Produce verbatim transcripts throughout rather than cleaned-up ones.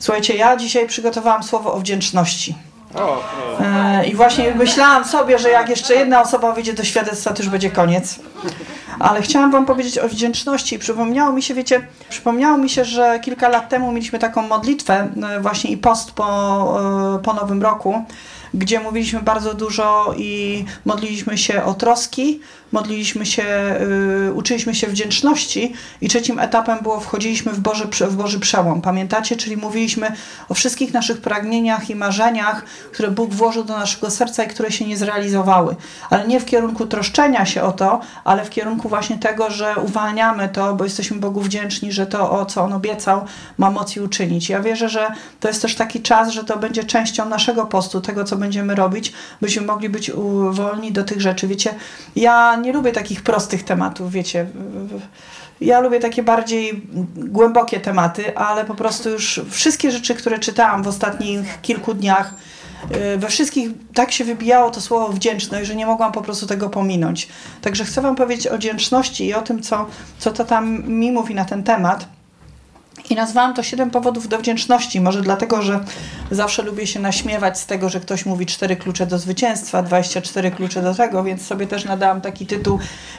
Słuchajcie, ja dzisiaj przygotowałam słowo o wdzięczności. O, o. E, I właśnie myślałam sobie, że jak jeszcze jedna osoba wyjdzie do świadectwa, to już będzie koniec. Ale chciałam wam powiedzieć o wdzięczności. Przypomniało mi się, wiecie, przypomniało mi się, że kilka lat temu mieliśmy taką modlitwę, właśnie i post po, po Nowym Roku, gdzie mówiliśmy bardzo dużo i modliliśmy się o troski, modliliśmy się, y, uczyliśmy się wdzięczności i trzecim etapem było wchodziliśmy w Boży, w Boży przełom. Pamiętacie? Czyli mówiliśmy o wszystkich naszych pragnieniach i marzeniach, które Bóg włożył do naszego serca i które się nie zrealizowały. Ale nie w kierunku troszczenia się o to, ale w kierunku właśnie tego, że uwalniamy to, bo jesteśmy Bogu wdzięczni, że to, o co On obiecał, ma moc i uczynić. Ja wierzę, że to jest też taki czas, że to będzie częścią naszego postu, tego, co będziemy robić, byśmy mogli być wolni do tych rzeczy. Wiecie, ja nie lubię takich prostych tematów, wiecie. Ja lubię takie bardziej głębokie tematy, ale po prostu już wszystkie rzeczy, które czytałam w ostatnich kilku dniach, we wszystkich tak się wybijało to słowo wdzięczność, że nie mogłam po prostu tego pominąć. Także chcę wam powiedzieć o wdzięczności i o tym, co, co to tam mi mówi na ten temat. I nazwałam to siedem powodów do wdzięczności. Może dlatego, że zawsze lubię się naśmiewać z tego, że ktoś mówi cztery klucze do zwycięstwa, dwadzieścia cztery klucze do tego, więc sobie też nadałam taki tytuł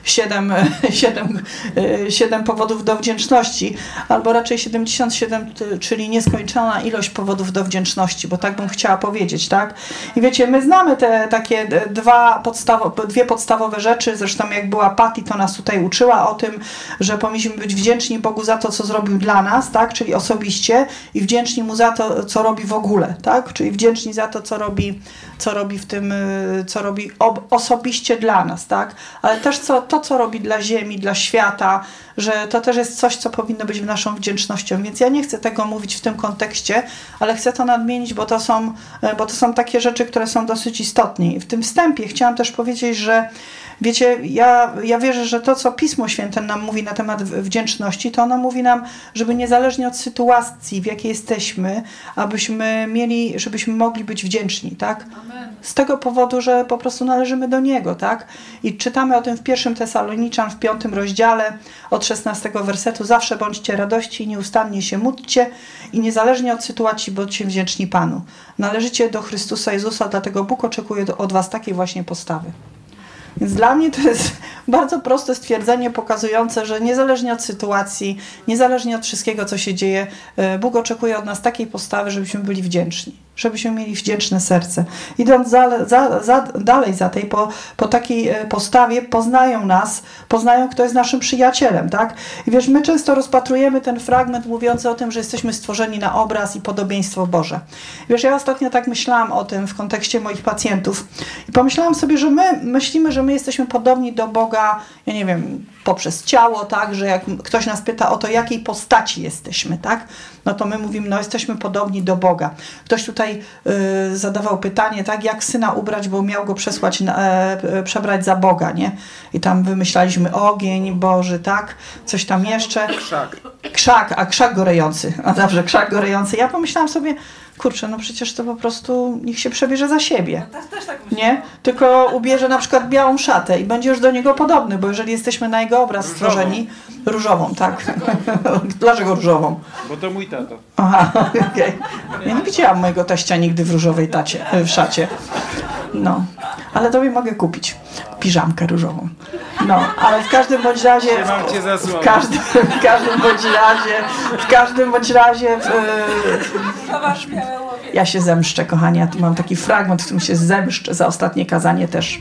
siedem powodów do wdzięczności, albo raczej siedemdziesiąt siedem, czyli nieskończona ilość powodów do wdzięczności, bo tak bym chciała powiedzieć, tak? I wiecie, my znamy te takie dwa podstawo, dwie podstawowe rzeczy, zresztą jak była Patty, to nas tutaj uczyła o tym, że powinniśmy być wdzięczni Bogu za to, co zrobił dla nas, tak, czyli osobiście, i wdzięczni Mu za to, co robi w ogóle, tak, czyli wdzięczni za to, co robi, co robi w tym, co robi ob, osobiście dla nas, tak, ale też co, to, co robi dla ziemi, dla świata, że to też jest coś, co powinno być naszą wdzięcznością, więc ja nie chcę tego mówić w tym kontekście, ale chcę to nadmienić, bo to są, bo to są takie rzeczy, które są dosyć istotne. I w tym wstępie chciałam też powiedzieć, że wiecie, ja, ja wierzę, że to, co Pismo Święte nam mówi na temat wdzięczności, to ono mówi nam, żeby niezależnie od sytuacji, w jakiej jesteśmy, abyśmy mieli, żebyśmy mogli być wdzięczni, tak? Amen. Z tego powodu, że po prostu należymy do Niego, tak? I czytamy o tym w pierwszym Tesaloniczan, w piątym rozdziale, od szesnastego wersetu. Zawsze bądźcie radości i nieustannie się módlcie i niezależnie od sytuacji bądźcie wdzięczni Panu. Należycie do Chrystusa Jezusa, dlatego Bóg oczekuje od was takiej właśnie postawy. Więc dla mnie to jest bardzo proste stwierdzenie pokazujące, że niezależnie od sytuacji, niezależnie od wszystkiego, co się dzieje, Bóg oczekuje od nas takiej postawy, żebyśmy byli wdzięczni, żebyśmy mieli wdzięczne serce. Idąc za, za, za, dalej za tej, po, po takiej postawie poznają nas, poznają, kto jest naszym przyjacielem, tak? I wiesz, my często rozpatrujemy ten fragment mówiący o tym, że jesteśmy stworzeni na obraz i podobieństwo Boże. Wiesz, ja ostatnio tak myślałam o tym w kontekście moich pacjentów i pomyślałam sobie, że my myślimy, że my jesteśmy podobni do Boga, ja nie wiem, poprzez ciało, tak, że jak ktoś nas pyta o to, jakiej postaci jesteśmy, tak, no to my mówimy, no jesteśmy podobni do Boga. Ktoś tutaj y, zadawał pytanie, tak, jak syna ubrać, bo miał go przesłać, na, e, przebrać za Boga, nie? I tam wymyślaliśmy ogień Boży, tak, coś tam jeszcze. Krzak. Krzak, a krzak gorejący, a dobrze, krzak gorejący. Ja pomyślałam sobie, kurczę, no przecież to po prostu niech się przebierze za siebie. No, też, też tak myślałam. Nie? Tylko ubierze na przykład białą szatę i będzie już do niego podobny, bo jeżeli jesteśmy na jego obraz Różową. stworzeni, różową, tak. Dlaczego różową? Bo to mój tato. Aha, okej. Okay. Ja nie widziałam mojego teścia nigdy w różowej tacie, w szacie. No, ale tobie mogę kupić piżamkę różową. No, ale w każdym bądź razie, Trzymam cię za w słowo. każdym, w każdym bądź razie, w każdym bądź razie, w, Chowasz białe łowie. ja się zemszczę, kochani, ja tu mam taki fragment, w którym się zemszczę za ostatnie kazanie też.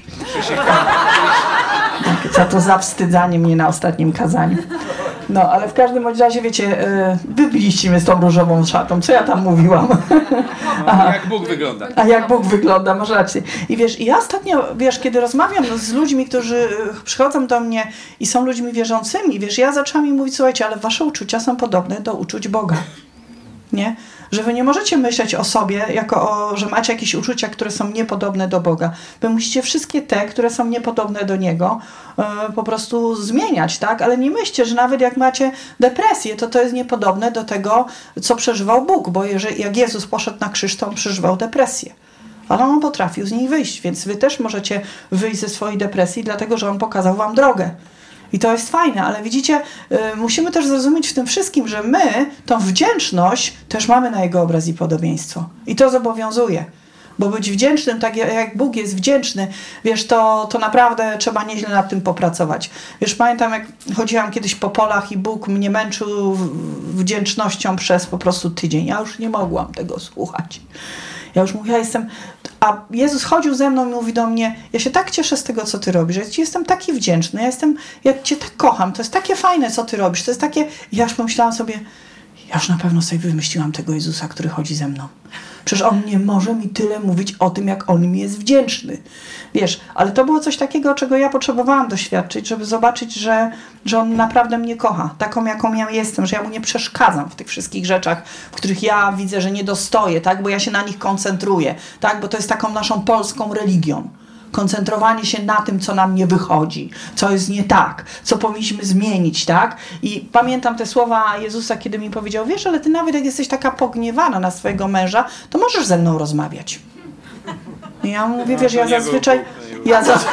Tak, za to zawstydzanie mnie na ostatnim kazaniu. No, ale w każdym bądź razie, wiecie, wybiliście mnie z tą różową szatą, co ja tam mówiłam. No, jak Bóg wygląda. A jak Bóg wygląda, masz rację. I wiesz, ja ostatnio, wiesz, kiedy rozmawiam z ludźmi, którzy przychodzą do mnie i są ludźmi wierzącymi, wiesz, ja zaczęłam im mówić, słuchajcie, ale wasze uczucia są podobne do uczuć Boga. Nie? Że wy nie możecie myśleć o sobie, jako o, że macie jakieś uczucia, które są niepodobne do Boga. Wy musicie wszystkie te, które są niepodobne do Niego, yy, po prostu zmieniać, tak? Ale nie myślcie, że nawet jak macie depresję, to to jest niepodobne do tego, co przeżywał Bóg, bo jeżeli, jak Jezus poszedł na krzyż, to On przeżywał depresję. Ale On potrafił z niej wyjść, więc wy też możecie wyjść ze swojej depresji, dlatego że On pokazał wam drogę. I to jest fajne, ale widzicie, y, musimy też zrozumieć w tym wszystkim, że my tą wdzięczność też mamy na Jego obraz i podobieństwo. I to zobowiązuje. Bo być wdzięcznym, tak jak Bóg jest wdzięczny, wiesz, to, to naprawdę trzeba nieźle nad tym popracować. Wiesz, pamiętam, jak chodziłam kiedyś po polach i Bóg mnie męczył wdzięcznością przez po prostu tydzień. Ja już nie mogłam tego słuchać. Ja już mówię, ja jestem... A Jezus chodził ze mną i mówi do mnie, ja się tak cieszę z tego, co ty robisz, ja ci jestem taki wdzięczny, ja, jestem, ja cię tak kocham, to jest takie fajne, co ty robisz, to jest takie... I ja już pomyślałam sobie, ja już na pewno sobie wymyśliłam tego Jezusa, który chodzi ze mną. Przecież On nie może mi tyle mówić o tym, jak On mi jest wdzięczny. Wiesz, ale to było coś takiego, czego ja potrzebowałam doświadczyć, żeby zobaczyć, że, że On naprawdę mnie kocha. Taką, jaką ja jestem, że ja Mu nie przeszkadzam w tych wszystkich rzeczach, w których ja widzę, że nie dostoję, tak? Bo ja się na nich koncentruję, tak? Bo to jest taką naszą polską religią. Koncentrowanie się na tym, co nam nie wychodzi, co jest nie tak, co powinniśmy zmienić, tak? I pamiętam te słowa Jezusa, kiedy mi powiedział, wiesz, ale ty nawet jak jesteś taka pogniewana na swojego męża, to możesz ze mną rozmawiać. I ja mówię, wiesz, ja zazwyczaj... Ja, za...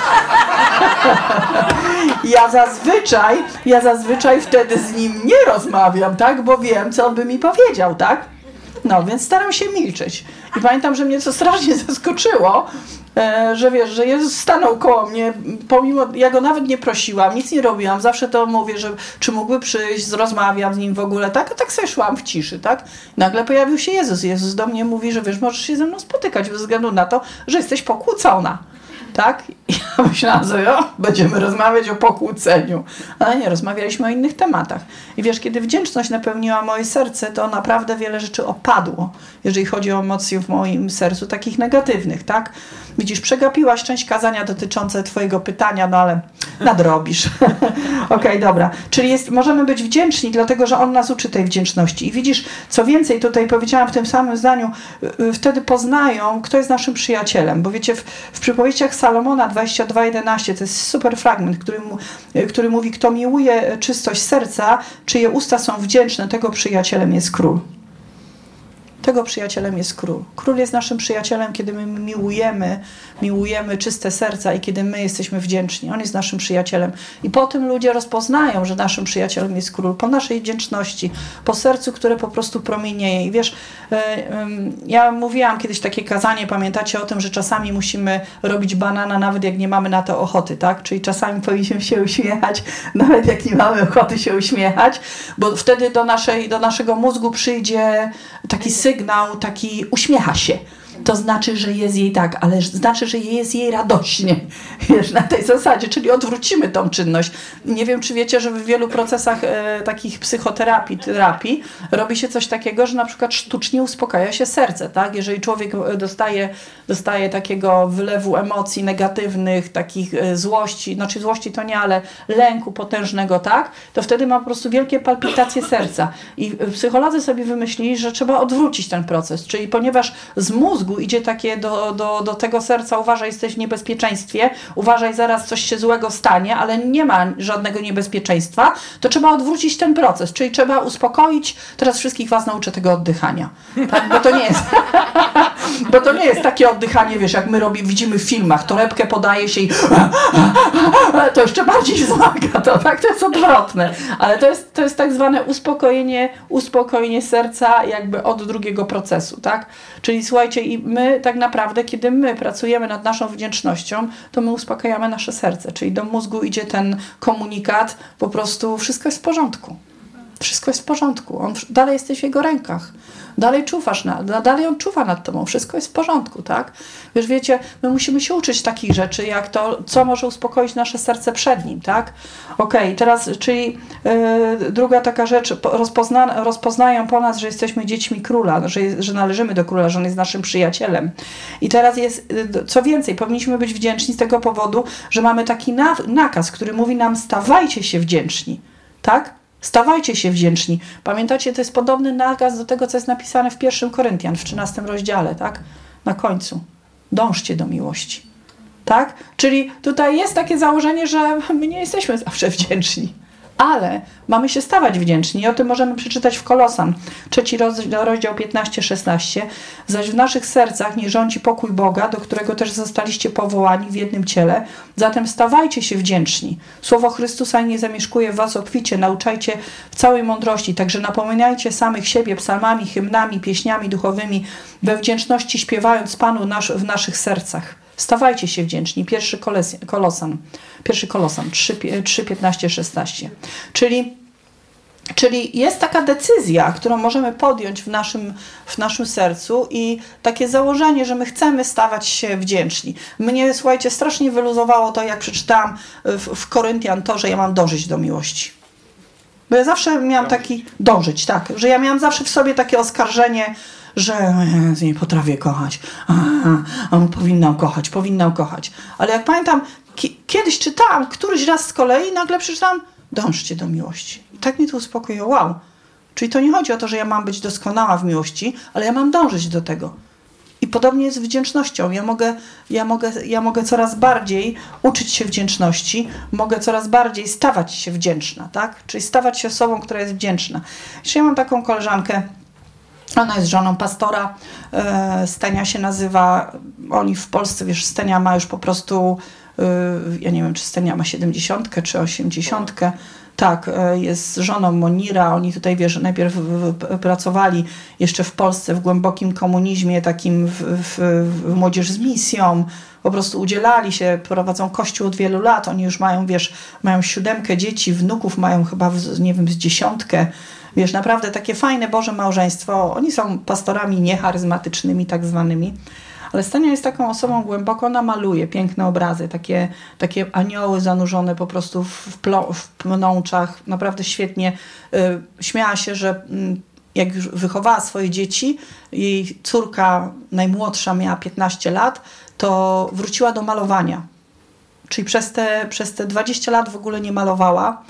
ja zazwyczaj, ja zazwyczaj wtedy z nim nie rozmawiam, tak? Bo wiem, co on by mi powiedział, tak? No, więc staram się milczeć. I pamiętam, że mnie to strasznie zaskoczyło, e, że wiesz, że Jezus stanął koło mnie, pomimo, ja go nawet nie prosiłam, nic nie robiłam, zawsze to mówię, że czy mógłby przyjść, rozmawiam z nim w ogóle, tak? A tak sobie szłam w ciszy, tak? Nagle pojawił się Jezus. Jezus do mnie mówi, że wiesz, możesz się ze mną spotykać, bez względu na to, że jesteś pokłócona. Tak? I ja myślałam sobie, o, będziemy rozmawiać o pokłóceniu. Ale nie, rozmawialiśmy o innych tematach. I wiesz, kiedy wdzięczność napełniła moje serce, to naprawdę wiele rzeczy opadło, jeżeli chodzi o emocje w moim sercu, takich negatywnych, tak? Widzisz, przegapiłaś część kazania dotyczące twojego pytania, no ale nadrobisz. Okej, okay, dobra. Czyli jest, możemy być wdzięczni, dlatego że On nas uczy tej wdzięczności. I widzisz, co więcej, tutaj powiedziałam w tym samym zdaniu, wtedy poznają, kto jest naszym przyjacielem. Bo wiecie, w, w przypowieściach Salomona dwadzieścia dwa jedenaście, to jest super fragment, który, mu, który mówi, kto miłuje czystość serca, czyje usta są wdzięczne, tego przyjacielem jest król. Tego przyjacielem jest król. Król jest naszym przyjacielem, kiedy my miłujemy, miłujemy czyste serca i kiedy my jesteśmy wdzięczni. On jest naszym przyjacielem. I po tym ludzie rozpoznają, że naszym przyjacielem jest król. Po naszej wdzięczności, po sercu, które po prostu promienieje. I wiesz, ja mówiłam kiedyś takie kazanie, pamiętacie o tym, że czasami musimy robić banana, nawet jak nie mamy na to ochoty, tak? Czyli czasami powinniśmy się uśmiechać, nawet jak nie mamy ochoty się uśmiechać, bo wtedy do, naszej, do naszego mózgu przyjdzie taki sygnał, taki uśmiecha się. To znaczy, że jest jej tak, ale znaczy, że jest jej radośnie. Wiesz, na tej zasadzie, czyli odwrócimy tą czynność. Nie wiem, czy wiecie, że w wielu procesach e, takich psychoterapii, terapii robi się coś takiego, że na przykład sztucznie uspokaja się serce, tak? Jeżeli człowiek dostaje, dostaje takiego wylewu emocji negatywnych, takich e, złości, znaczy złości to nie, ale lęku potężnego, tak? To wtedy ma po prostu wielkie palpitacje serca. I psycholodzy sobie wymyślili, że trzeba odwrócić ten proces, czyli ponieważ z mózgu idzie takie do, do, do tego serca, uważaj, jesteś w niebezpieczeństwie, uważaj, zaraz coś się złego stanie, ale nie ma żadnego niebezpieczeństwa, to trzeba odwrócić ten proces, czyli trzeba uspokoić, teraz wszystkich was nauczę tego oddychania, tak? Bo to nie jest bo to nie jest takie oddychanie, wiesz, jak my robi, widzimy w filmach, torebkę podaje się i to jeszcze bardziej wzmaga to, tak? To jest odwrotne, ale to jest, to jest tak zwane uspokojenie, uspokojenie serca jakby od drugiego procesu, tak? Czyli słuchajcie, i my tak naprawdę, kiedy my pracujemy nad naszą wdzięcznością, to my uspokajamy nasze serce, czyli do mózgu idzie ten komunikat, po prostu wszystko jest w porządku. Wszystko jest w porządku. On, dalej jesteś w jego rękach. Dalej czuwasz, na, dalej on czuwa nad tobą. Wszystko jest w porządku, tak? Wiesz, wiecie, my musimy się uczyć takich rzeczy, jak to, co może uspokoić nasze serce przed nim, tak? Okej, okay, teraz, czyli yy, druga taka rzecz, rozpozna, rozpoznają po nas, że jesteśmy dziećmi króla, że, że należymy do króla, że on jest naszym przyjacielem. I teraz jest, yy, co więcej, powinniśmy być wdzięczni z tego powodu, że mamy taki na, nakaz, który mówi nam, stawajcie się wdzięczni, tak? Stawajcie się wdzięczni. Pamiętacie, to jest podobny nakaz do tego, co jest napisane w pierwszym Koryntian, w trzynastym rozdziale, tak? Na końcu. Dążcie do miłości. Tak? Czyli tutaj jest takie założenie, że my nie jesteśmy zawsze wdzięczni. Ale mamy się stawać wdzięczni i o tym możemy przeczytać w Kolosan, trzeci rozdział piętnaście szesnaście. Zaś w naszych sercach nie rządzi pokój Boga, do którego też zostaliście powołani w jednym ciele. Zatem stawajcie się wdzięczni. Słowo Chrystusa nie zamieszkuje w was obficie, nauczajcie w całej mądrości, także napominajcie samych siebie psalmami, hymnami, pieśniami duchowymi, we wdzięczności śpiewając Panu nasz, w naszych sercach. Stawajcie się wdzięczni. Pierwszy Kolosan, pierwszy Kolosan trzy piętnaście szesnaście. Czyli, czyli jest taka decyzja, którą możemy podjąć w naszym, w naszym sercu i takie założenie, że my chcemy stawać się wdzięczni. Mnie, słuchajcie, strasznie wyluzowało to, jak przeczytałam w, w Koryntian to, że ja mam dążyć do miłości. Bo ja zawsze miałam taki, dążyć, tak, że ja miałam zawsze w sobie takie oskarżenie, że nie potrafię kochać, a, a, a powinnam kochać, powinnam kochać. Ale jak pamiętam, ki- kiedyś czytałam, któryś raz z kolei, nagle przeczytałam, dążcie do miłości. I tak mnie to uspokoiło, wow. Czyli to nie chodzi o to, że ja mam być doskonała w miłości, ale ja mam dążyć do tego. I podobnie jest z wdzięcznością. Ja mogę, ja mogę, ja mogę coraz bardziej uczyć się wdzięczności, mogę coraz bardziej stawać się wdzięczna, tak? Czyli stawać się osobą, która jest wdzięczna. Jeszcze ja mam taką koleżankę, ona jest żoną pastora, Stenia się nazywa, oni w Polsce, wiesz, Stenia ma już po prostu, ja nie wiem, czy Stenia ma siedemdziesiątkę czy osiemdziesiątkę, tak, jest żoną Monira, oni tutaj, wiesz, najpierw pracowali jeszcze w Polsce w głębokim komunizmie, takim w, w, w młodzież z misją, po prostu udzielali się, prowadzą kościół od wielu lat, oni już mają, wiesz, mają siódemkę dzieci, wnuków mają chyba, nie wiem, z dziesiątkę. Wiesz, naprawdę takie fajne Boże małżeństwo. Oni są pastorami niecharyzmatycznymi tak zwanymi. Ale Stenia jest taką osobą głęboko, ona maluje piękne obrazy, takie, takie anioły zanurzone po prostu w, plo, w pnączach. Naprawdę świetnie. Y, śmiała się, że y, jak już wychowała swoje dzieci, jej córka najmłodsza miała piętnaście lat, to wróciła do malowania. Czyli przez te, przez te dwadzieścia lat w ogóle nie malowała.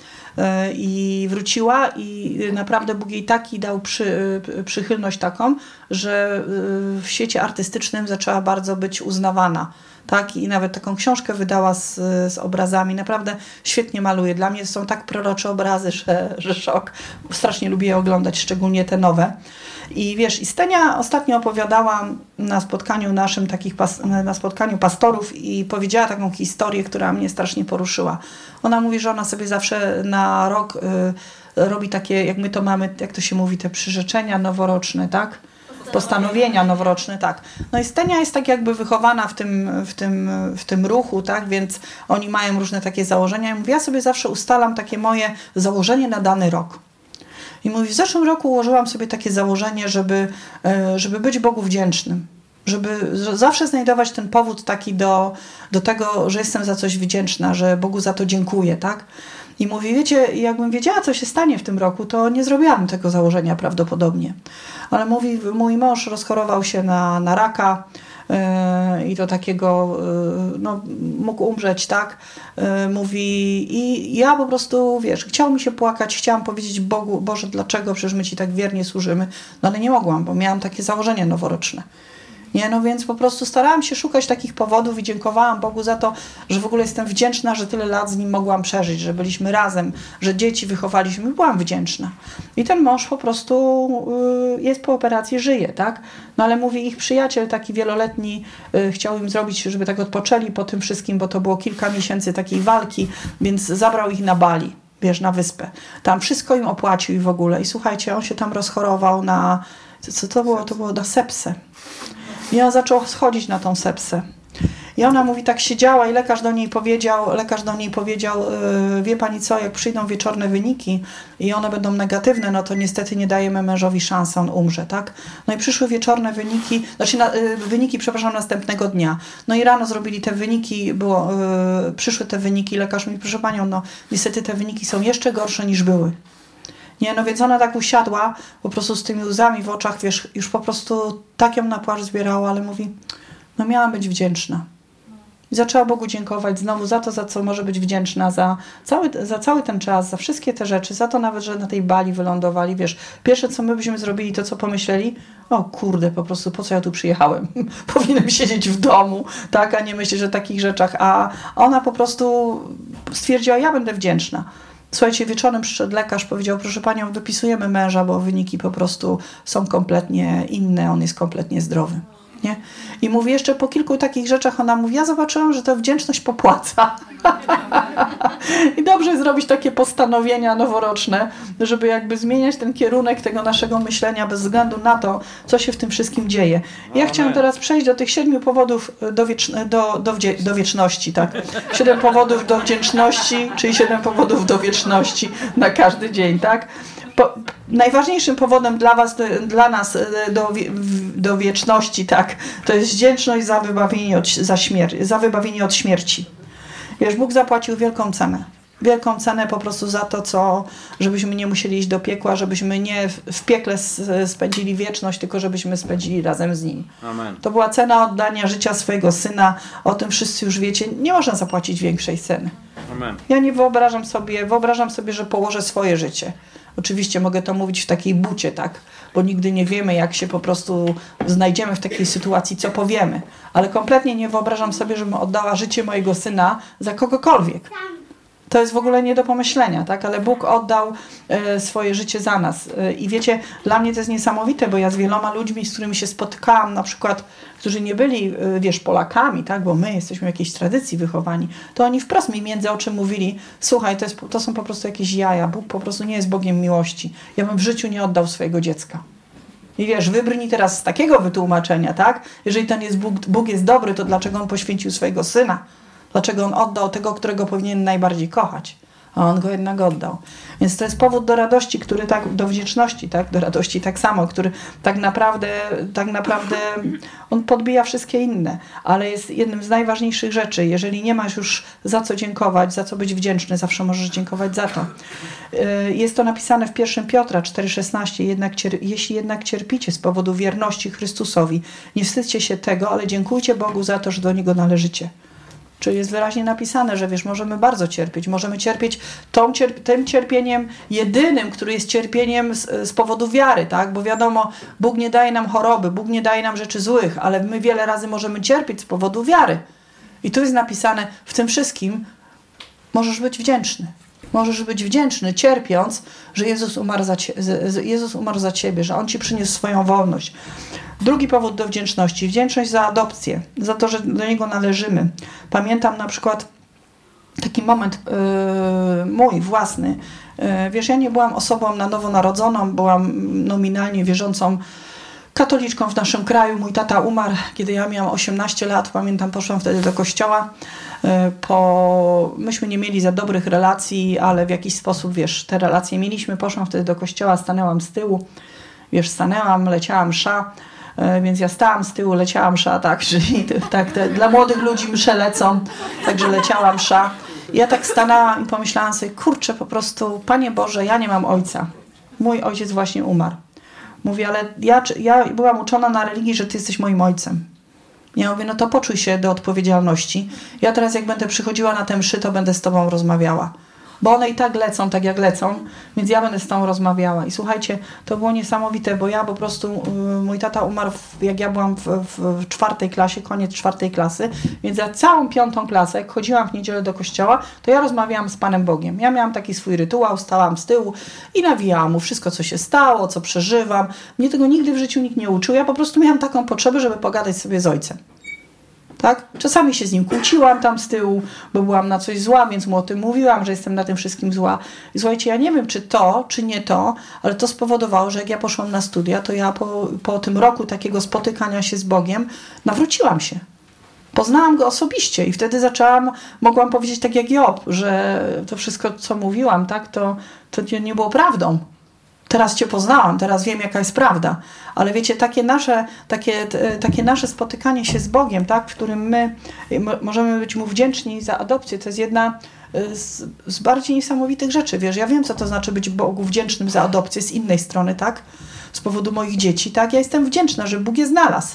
I wróciła i naprawdę Bóg jej taki dał przy, przychylność taką, że w świecie artystycznym zaczęła bardzo być uznawana. Tak? I nawet taką książkę wydała z, z obrazami. Naprawdę świetnie maluje. Dla mnie są tak prorocze obrazy, że, że szok. Strasznie lubię je oglądać, szczególnie te nowe. I wiesz, i Stenia ostatnio opowiadała na spotkaniu naszym, takich pas, na spotkaniu pastorów i powiedziała taką historię, która mnie strasznie poruszyła. Ona mówi, że ona sobie zawsze na rok y, robi takie, jak my to mamy, jak to się mówi, te przyrzeczenia noworoczne, tak? Postanowienia noworoczne, tak. No i Stenia jest tak jakby wychowana w tym, w tym, w tym ruchu, tak, więc oni mają różne takie założenia. Ja mówię, ja sobie zawsze ustalam takie moje założenie na dany rok. I mówi, w zeszłym roku ułożyłam sobie takie założenie, żeby, żeby być Bogu wdzięcznym. Żeby zawsze znajdować ten powód taki do, do tego, że jestem za coś wdzięczna, że Bogu za to dziękuję, tak? I mówi, wiecie, jakbym wiedziała, co się stanie w tym roku, to nie zrobiłabym tego założenia prawdopodobnie. Ale mówi, mój mąż rozchorował się na, na raka yy, i to takiego, yy, no, mógł umrzeć, tak? Yy, mówi, i ja po prostu, wiesz, chciało mi się płakać, chciałam powiedzieć Bogu, Boże, dlaczego, przecież my Ci tak wiernie służymy, no ale nie mogłam, bo miałam takie założenie noworoczne. Nie, no więc po prostu starałam się szukać takich powodów i dziękowałam Bogu za to, że w ogóle jestem wdzięczna, że tyle lat z Nim mogłam przeżyć, że byliśmy razem, że dzieci wychowaliśmy. Byłam wdzięczna. I ten mąż po prostu y, jest po operacji, żyje, tak? No ale mówi, ich przyjaciel taki wieloletni y, chciał im zrobić, żeby tak odpoczęli po tym wszystkim, bo to było kilka miesięcy takiej walki, więc zabrał ich na Bali, wiesz, na wyspę. Tam wszystko im opłacił i w ogóle. I słuchajcie, on się tam rozchorował na, co to było? To było na sepsę. I on zaczął schodzić na tą sepsę. I ona mówi, tak siedziała i lekarz do niej powiedział, lekarz do niej powiedział, yy, wie pani co, jak przyjdą wieczorne wyniki i one będą negatywne, no to niestety nie dajemy mężowi szansy, on umrze, tak? No i przyszły wieczorne wyniki, znaczy na, yy, wyniki, przepraszam, następnego dnia. No i rano zrobili te wyniki, było, yy, przyszły te wyniki, lekarz mówi, proszę panią, no niestety te wyniki są jeszcze gorsze niż były. Nie, no więc ona tak usiadła, po prostu z tymi łzami w oczach, wiesz, już po prostu tak ją na płacz zbierała, ale mówi, no miałam być wdzięczna. I zaczęła Bogu dziękować znowu za to, za co może być wdzięczna, za cały, za cały ten czas, za wszystkie te rzeczy, za to nawet, że na tej Bali wylądowali, wiesz. Pierwsze, co my byśmy zrobili, to co pomyśleli, o kurde, po prostu po co ja tu przyjechałem? Powinienem siedzieć w domu, tak, a nie myśleć o takich rzeczach. A ona po prostu stwierdziła, ja będę wdzięczna. Słuchajcie, wieczorem przyszedł lekarz, powiedział, proszę panią, wypisujemy męża, bo wyniki po prostu są kompletnie inne, on jest kompletnie zdrowy. Nie? I mówi jeszcze po kilku takich rzeczach, ona mówi, ja zobaczyłam, że to wdzięczność popłaca. I dobrze zrobić takie postanowienia noworoczne, żeby jakby zmieniać ten kierunek tego naszego myślenia bez względu na to, co się w tym wszystkim dzieje. Ja chciałam teraz przejść do tych siedmiu powodów do, wiecz- do, do, wdzie- do wieczności, tak? Siedem powodów do wdzięczności, czyli siedem powodów do wieczności na każdy dzień, tak? Po, najważniejszym powodem dla was, dla nas do, do wieczności, tak, to jest wdzięczność za wybawienie od, za śmier- za wybawienie od śmierci. Wiesz, Bóg zapłacił wielką cenę. Wielką cenę po prostu za to, co, żebyśmy nie musieli iść do piekła, żebyśmy nie w, w piekle spędzili wieczność, tylko żebyśmy spędzili razem z Nim. Amen. To była cena oddania życia swojego Syna. O tym wszyscy już wiecie. Nie można zapłacić większej ceny. Amen. Ja nie wyobrażam sobie, wyobrażam sobie, że położę swoje życie. Oczywiście mogę to mówić w takiej bucie, tak? Bo nigdy nie wiemy, jak się po prostu znajdziemy w takiej sytuacji, co powiemy. Ale kompletnie nie wyobrażam sobie, żebym oddała życie mojego syna za kogokolwiek. To jest w ogóle nie do pomyślenia, tak? Ale Bóg oddał e, swoje życie za nas. E, I wiecie, dla mnie to jest niesamowite, bo ja z wieloma ludźmi, z którymi się spotykałam, na przykład, którzy nie byli, e, wiesz, Polakami, tak? Bo my jesteśmy w jakiejś tradycji wychowani, to oni wprost mi między oczy mówili, słuchaj, to, jest, to są po prostu jakieś jaja, Bóg po prostu nie jest Bogiem miłości. Ja bym w życiu nie oddał swojego dziecka. I wiesz, wybrnij teraz z takiego wytłumaczenia, tak? Jeżeli ten jest Bóg, Bóg jest dobry, to dlaczego On poświęcił swojego Syna? Dlaczego On oddał tego, którego powinien najbardziej kochać? A On go jednak oddał. Więc to jest powód do radości, który tak, do wdzięczności, tak? Do radości tak samo, który tak naprawdę, tak naprawdę on podbija wszystkie inne, ale jest jednym z najważniejszych rzeczy. Jeżeli nie masz już za co dziękować, za co być wdzięczny, zawsze możesz dziękować za to. Jest to napisane w pierwszym Piotra cztery szesnaście. Jednak cier- jeśli jednak cierpicie z powodu wierności Chrystusowi, nie wstydźcie się tego, ale dziękujcie Bogu za to, że do Niego należycie. Czyli jest wyraźnie napisane, że wiesz, możemy bardzo cierpieć. Możemy cierpieć tą cierp- tym cierpieniem jedynym, który jest cierpieniem z, z powodu wiary, tak? Bo wiadomo, Bóg nie daje nam choroby, Bóg nie daje nam rzeczy złych, ale my wiele razy możemy cierpieć z powodu wiary. I tu jest napisane, w tym wszystkim możesz być wdzięczny. Możesz być wdzięczny, cierpiąc, że Jezus umarł za, cie- Jezus umarł za ciebie, że On ci przyniósł swoją wolność. Drugi powód do wdzięczności. Wdzięczność za adopcję, za to, że do Niego należymy. Pamiętam na przykład taki moment yy, mój własny. Yy, wiesz, ja nie byłam osobą na nowo narodzoną, byłam nominalnie wierzącą katoliczką w naszym kraju. Mój tata umarł, kiedy ja miałam osiemnaście lat. Pamiętam, poszłam wtedy do kościoła. Yy, po... Myśmy nie mieli za dobrych relacji, ale w jakiś sposób, wiesz, te relacje mieliśmy. Poszłam wtedy do kościoła, stanęłam z tyłu. Wiesz, stanęłam, leciała msza. Więc ja stałam z tyłu, leciała msza, tak, czyli tak, te, dla młodych ludzi msze lecą, także leciała msza. I ja tak stanęłam i pomyślałam sobie, kurczę, po prostu, Panie Boże, ja nie mam ojca. Mój ojciec właśnie umarł. Mówię, ale ja, ja byłam uczona na religii, że Ty jesteś moim ojcem. Ja mówię, no to poczuj się do odpowiedzialności. Ja teraz jak będę przychodziła na te mszy, to będę z Tobą rozmawiała. Bo one i tak lecą, tak jak lecą, więc ja będę z tą rozmawiała. I słuchajcie, to było niesamowite, bo ja po prostu, yy, mój tata umarł, w, jak ja byłam w, w, w czwartej klasie, koniec czwartej klasy, więc ja całą piątą klasę, jak chodziłam w niedzielę do kościoła, to ja rozmawiałam z Panem Bogiem. Ja miałam taki swój rytuał, stałam z tyłu i nawijałam mu wszystko, co się stało, co przeżywam. Mnie tego nigdy w życiu nikt nie uczył. Ja po prostu miałam taką potrzebę, żeby pogadać sobie z ojcem. Tak? Czasami się z nim kłóciłam tam z tyłu, bo byłam na coś zła, więc mu o tym mówiłam, że jestem na tym wszystkim zła. I słuchajcie, ja nie wiem, czy to, czy nie to, ale to spowodowało, że jak ja poszłam na studia, to ja po, po tym roku takiego spotykania się z Bogiem nawróciłam się. Poznałam Go osobiście i wtedy zaczęłam, mogłam powiedzieć tak jak Job, że to wszystko, co mówiłam, tak, to, to nie było prawdą. Teraz Cię poznałam, teraz wiem, jaka jest prawda. Ale wiecie, takie nasze, takie, takie nasze spotykanie się z Bogiem, tak, w którym my możemy być Mu wdzięczni za adopcję, to jest jedna z, z bardziej niesamowitych rzeczy. Wiesz, ja wiem, co to znaczy być Bogu wdzięcznym za adopcję z innej strony, tak? Z powodu moich dzieci, tak? Ja jestem wdzięczna, że Bóg je znalazł.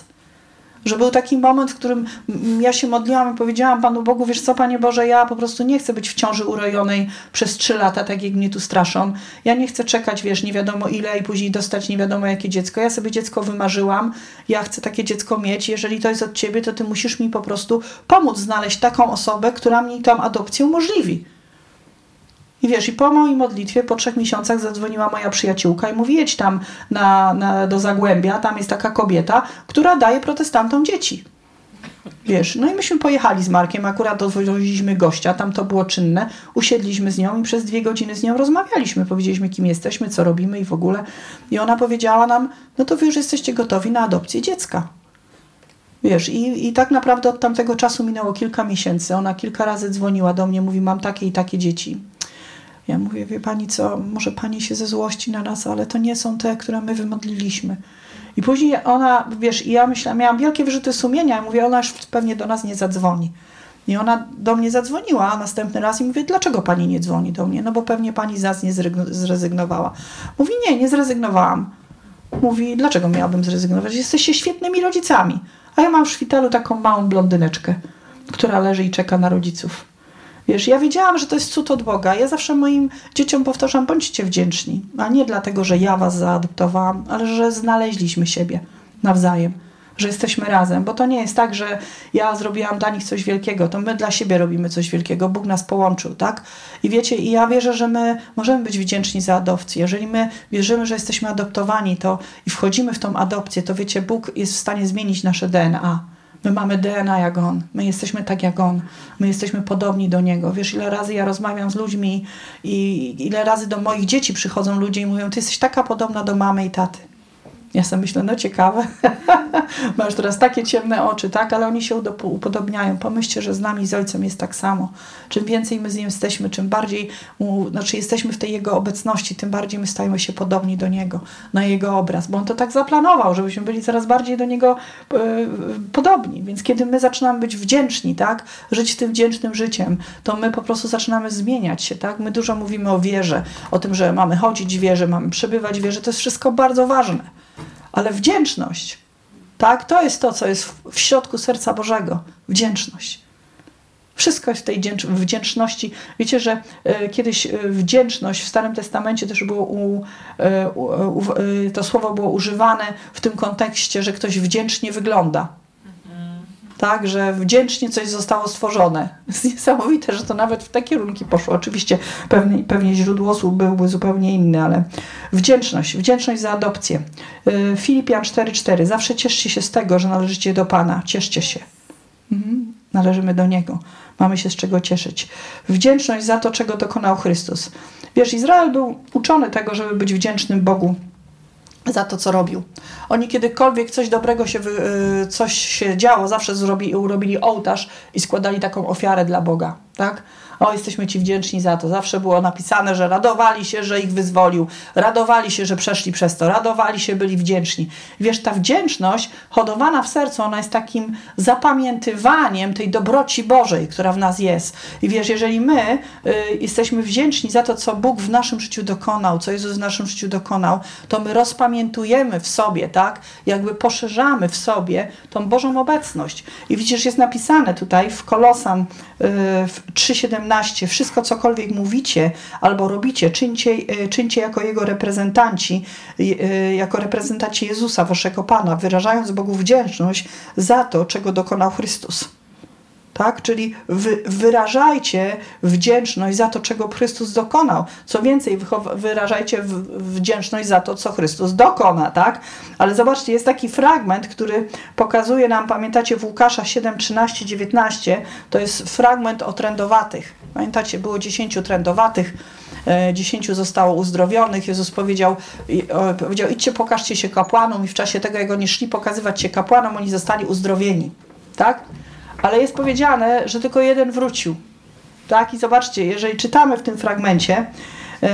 Że był taki moment, w którym ja się modliłam i powiedziałam Panu Bogu, wiesz co, Panie Boże, ja po prostu nie chcę być w ciąży urojonej przez trzy lata, tak jak mnie tu straszą. Ja nie chcę czekać, wiesz, nie wiadomo ile i później dostać nie wiadomo jakie dziecko. Ja sobie dziecko wymarzyłam, ja chcę takie dziecko mieć. Jeżeli to jest od Ciebie, to Ty musisz mi po prostu pomóc znaleźć taką osobę, która mi tą adopcję umożliwi. I wiesz, i po mojej modlitwie po trzech miesiącach zadzwoniła moja przyjaciółka i mówi, jedź tam na, na, do Zagłębia, tam jest taka kobieta, która daje protestantom dzieci. Wiesz, no i myśmy pojechali z Markiem, akurat dowoziliśmy gościa, tam to było czynne, usiedliśmy z nią i przez dwie godziny z nią rozmawialiśmy, powiedzieliśmy, kim jesteśmy, co robimy i w ogóle. I ona powiedziała nam, no to wy już jesteście gotowi na adopcję dziecka. Wiesz, i, i tak naprawdę od tamtego czasu minęło kilka miesięcy, ona kilka razy dzwoniła do mnie, mówi, mam takie i takie dzieci. Ja mówię, wie pani co, może pani się ze złości na nas, ale to nie są te, które my wymodliliśmy. I później ona, wiesz, i ja myślałam, miałam wielkie wyrzuty sumienia i mówię, ona już pewnie do nas nie zadzwoni. I ona do mnie zadzwoniła, a następny raz i mówię, dlaczego pani nie dzwoni do mnie? No bo pewnie pani z nas nie zrezygnowała. Mówi, nie, nie zrezygnowałam. Mówi, dlaczego miałabym zrezygnować? Jesteście świetnymi rodzicami. A ja mam w szpitalu taką małą blondyneczkę, która leży i czeka na rodziców. Wiesz, ja wiedziałam, że to jest cud od Boga. Ja zawsze moim dzieciom powtarzam, bądźcie wdzięczni. A nie dlatego, że ja was zaadoptowałam, ale że znaleźliśmy siebie nawzajem. Że jesteśmy razem. Bo to nie jest tak, że ja zrobiłam dla nich coś wielkiego. To my dla siebie robimy coś wielkiego. Bóg nas połączył, tak? I wiecie, i ja wierzę, że my możemy być wdzięczni za adopcję. Jeżeli my wierzymy, że jesteśmy adoptowani to i wchodzimy w tą adopcję, to wiecie, Bóg jest w stanie zmienić nasze D N A. My mamy D N A jak On. My jesteśmy tak jak On. My jesteśmy podobni do Niego. Wiesz, ile razy ja rozmawiam z ludźmi i ile razy do moich dzieci przychodzą ludzie i mówią, ty jesteś taka podobna do mamy i taty. Ja sobie myślę, no ciekawe, masz teraz takie ciemne oczy, tak? Ale oni się upodobniają. Pomyślcie, że z nami, z Ojcem jest tak samo. Czym więcej my z Nim jesteśmy, czym bardziej mu, znaczy jesteśmy w tej Jego obecności, tym bardziej my stajemy się podobni do Niego, na Jego obraz. Bo On to tak zaplanował, żebyśmy byli coraz bardziej do Niego y, podobni. Więc kiedy my zaczynamy być wdzięczni, tak? Żyć tym wdzięcznym życiem, to my po prostu zaczynamy zmieniać się, tak? My dużo mówimy o wierze, o tym, że mamy chodzić w wierze, mamy przebywać w wierze. To jest wszystko bardzo ważne. Ale wdzięczność, tak, to jest to, co jest w, w środku serca Bożego. Wdzięczność. Wszystko jest w tej wdzięczności. Wiecie, że y, kiedyś y, wdzięczność w Starym Testamencie też było, u, y, u, y, to słowo było używane w tym kontekście, że ktoś wdzięcznie wygląda. Tak, że wdzięcznie coś zostało stworzone. Jest niesamowite, że to nawet w te kierunki poszło. Oczywiście pewnie, pewnie źródło słów byłby zupełnie inne, ale wdzięczność, wdzięczność za adopcję. Yy, Filipian cztery cztery. Zawsze cieszcie się z tego, że należycie do Pana. Cieszcie się. Mhm. Należymy do Niego. Mamy się z czego cieszyć. Wdzięczność za to, czego dokonał Chrystus. Wiesz, Izrael był uczony tego, żeby być wdzięcznym Bogu za to, co robił. Oni kiedykolwiek coś dobrego się, coś się działo, zawsze zrobili, robili ołtarz i składali taką ofiarę dla Boga, tak? O, jesteśmy Ci wdzięczni za to. Zawsze było napisane, że radowali się, że ich wyzwolił, radowali się, że przeszli przez to, radowali się, byli wdzięczni. Wiesz, ta wdzięczność hodowana w sercu, ona jest takim zapamiętywaniem tej dobroci Bożej, która w nas jest. I wiesz, jeżeli my y, jesteśmy wdzięczni za to, co Bóg w naszym życiu dokonał, co Jezus w naszym życiu dokonał, to my rozpamiętujemy w sobie, tak? Jakby poszerzamy w sobie tą Bożą obecność. I widzisz, jest napisane tutaj w Kolosan y, w trzy siedemnaście, wszystko cokolwiek mówicie albo robicie, czyńcie, czyńcie jako Jego reprezentanci, jako reprezentanci Jezusa, waszego Pana, wyrażając Bogu wdzięczność za to, czego dokonał Chrystus. Tak? Czyli wy, wyrażajcie wdzięczność za to, czego Chrystus dokonał. Co więcej, wyrażajcie w, wdzięczność za to, co Chrystus dokona. Tak? Ale zobaczcie, jest taki fragment, który pokazuje nam, pamiętacie w Łukasza siedem, trzynaście, dziewiętnaście, to jest fragment o trędowatych. Pamiętacie, było dziesięciu trędowatych, e, dziesięciu zostało uzdrowionych. Jezus powiedział, e, powiedział, idźcie, pokażcie się kapłanom i w czasie tego, jak oni szli pokazywać się kapłanom, oni zostali uzdrowieni. Tak? Ale jest powiedziane, że tylko jeden wrócił. Tak? I zobaczcie, jeżeli czytamy w tym fragmencie, e,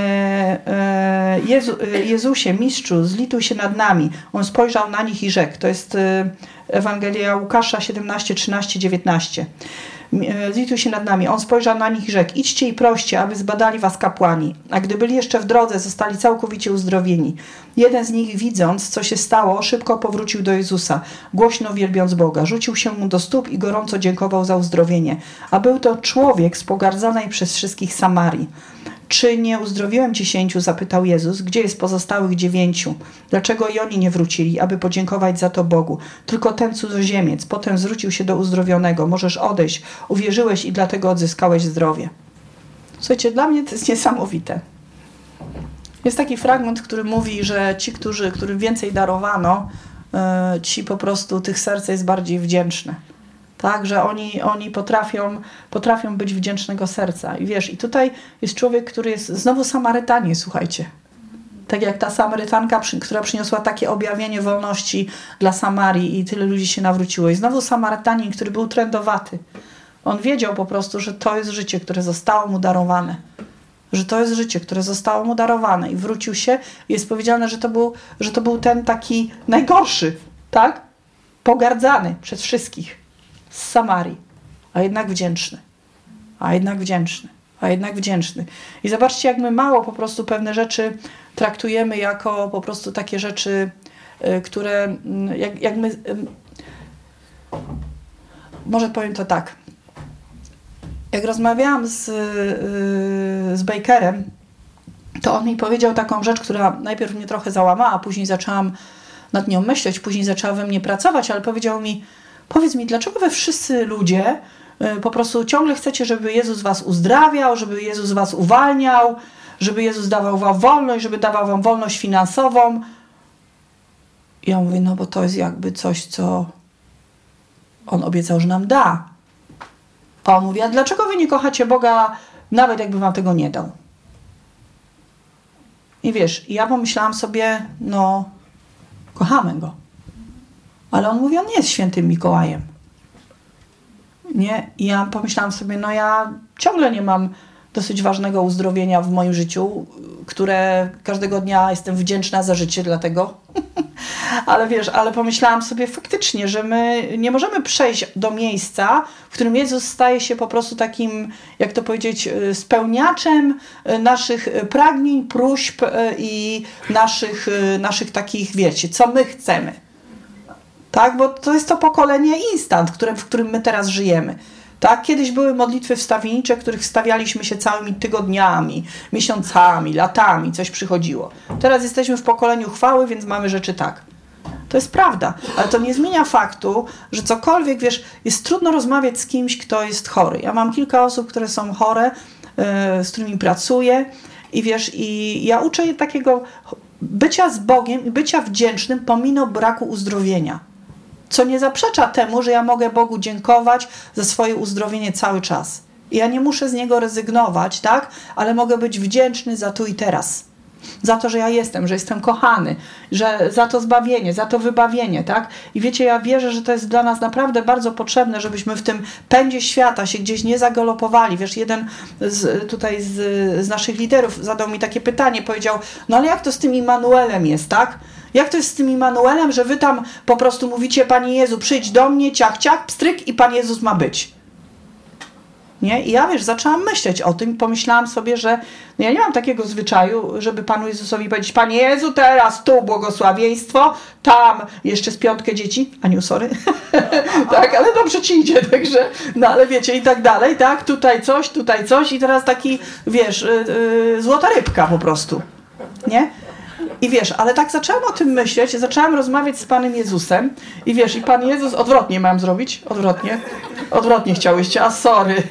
e, Jezu, e, Jezusie, Mistrzu, zlituj się nad nami. On spojrzał na nich i rzekł. To jest e, Ewangelia Łukasza siedemnaście, trzynaście, dziewiętnaście. Zlituj się nad nami. On spojrzał na nich i rzekł, idźcie i proście, aby zbadali was kapłani. A gdy byli jeszcze w drodze, zostali całkowicie uzdrowieni. Jeden z nich, widząc, co się stało, szybko powrócił do Jezusa, głośno wielbiąc Boga. Rzucił się mu do stóp i gorąco dziękował za uzdrowienie. A był to człowiek z pogardzanej przez wszystkich Samarii. Czy nie uzdrowiłem dziesięciu? Zapytał Jezus. Gdzie jest pozostałych dziewięciu? Dlaczego i oni nie wrócili, aby podziękować za to Bogu? Tylko ten cudzoziemiec. Potem zwrócił się do uzdrowionego. Możesz odejść. Uwierzyłeś i dlatego odzyskałeś zdrowie. Słuchajcie, dla mnie to jest niesamowite. Jest taki fragment, który mówi, że ci, którzy, którym więcej darowano, ci po prostu, tych serce jest bardziej wdzięczne. Tak, że oni, oni potrafią, potrafią być wdzięcznego serca. I wiesz, i tutaj jest człowiek, który jest znowu Samarytanie, słuchajcie. Tak jak ta Samarytanka, która przyniosła takie objawienie wolności dla Samarii i tyle ludzi się nawróciło. I znowu Samarytanin, który był trędowaty. On wiedział po prostu, że to jest życie, które zostało mu darowane. Że to jest życie, które zostało mu darowane. I wrócił się. Jest powiedziane, że to był, że to był ten taki najgorszy, tak? Pogardzany przez wszystkich z Samarii. A jednak wdzięczny. A jednak wdzięczny. A jednak wdzięczny. I zobaczcie, jak my mało po prostu pewne rzeczy traktujemy jako po prostu takie rzeczy, które jak, jak my... Może powiem to tak. Jak rozmawiałam z, z Bakerem, to on mi powiedział taką rzecz, która najpierw mnie trochę załamała, później zaczęłam nad nią myśleć, później zaczęła we mnie pracować, ale powiedział mi, powiedz mi, dlaczego wy wszyscy ludzie po prostu ciągle chcecie, żeby Jezus was uzdrawiał, żeby Jezus was uwalniał, żeby Jezus dawał wam wolność, żeby dawał wam wolność finansową. I ja mówię, no bo to jest jakby coś, co On obiecał, że nam da. A on mówi, a dlaczego wy nie kochacie Boga, nawet jakby wam tego nie dał? I wiesz, ja pomyślałam sobie, no, kochamy Go. Ale on mówi, on nie jest świętym Mikołajem. Nie? I ja pomyślałam sobie, no ja ciągle nie mam dosyć ważnego uzdrowienia w moim życiu, które każdego dnia jestem wdzięczna za życie dlatego. Ale wiesz, ale pomyślałam sobie faktycznie, że my nie możemy przejść do miejsca, w którym Jezus staje się po prostu takim, jak to powiedzieć, spełniaczem naszych pragnień, próśb i naszych, naszych takich, wiecie, co my chcemy. Tak, bo to jest to pokolenie instant, które, w którym my teraz żyjemy. Tak, kiedyś były modlitwy wstawiennicze, których wstawialiśmy się całymi tygodniami, miesiącami, latami, coś przychodziło. Teraz jesteśmy w pokoleniu chwały, więc mamy rzeczy tak. To jest prawda, ale to nie zmienia faktu, że cokolwiek, wiesz, jest trudno rozmawiać z kimś, kto jest chory. Ja mam kilka osób, które są chore, yy, z którymi pracuję i wiesz, i ja uczę je takiego bycia z Bogiem i bycia wdzięcznym pomimo braku uzdrowienia. Co nie zaprzecza temu, że ja mogę Bogu dziękować za swoje uzdrowienie cały czas. I ja nie muszę z niego rezygnować, tak? Ale mogę być wdzięczny za tu i teraz. Za to, że ja jestem, że jestem kochany, że za to zbawienie, za to wybawienie, tak? I wiecie, ja wierzę, że to jest dla nas naprawdę bardzo potrzebne, żebyśmy w tym pędzie świata się gdzieś nie zagalopowali. Wiesz, jeden z, tutaj z, z naszych liderów zadał mi takie pytanie, powiedział, no ale jak to z tym Immanuelem jest, tak? Jak to jest z tym Immanuelem, że wy tam po prostu mówicie, Panie Jezu, przyjdź do mnie, ciach, ciach, pstryk i Pan Jezus ma być. Nie? I ja, wiesz, zaczęłam myśleć o tym i pomyślałam sobie, że no ja nie mam takiego zwyczaju, żeby Panu Jezusowi powiedzieć, Panie Jezu, teraz tu błogosławieństwo, tam jeszcze z piątkę dzieci, Aniu, sorry, tak, ale dobrze ci idzie, także, no ale wiecie, i tak dalej, tak, tutaj coś, tutaj coś i teraz taki, wiesz, yy, yy, złota rybka po prostu, nie? I wiesz, ale tak zaczęłam o tym myśleć, zaczęłam rozmawiać z Panem Jezusem i wiesz, i Pan Jezus, odwrotnie mam zrobić, odwrotnie, odwrotnie chciałyście, a sorry.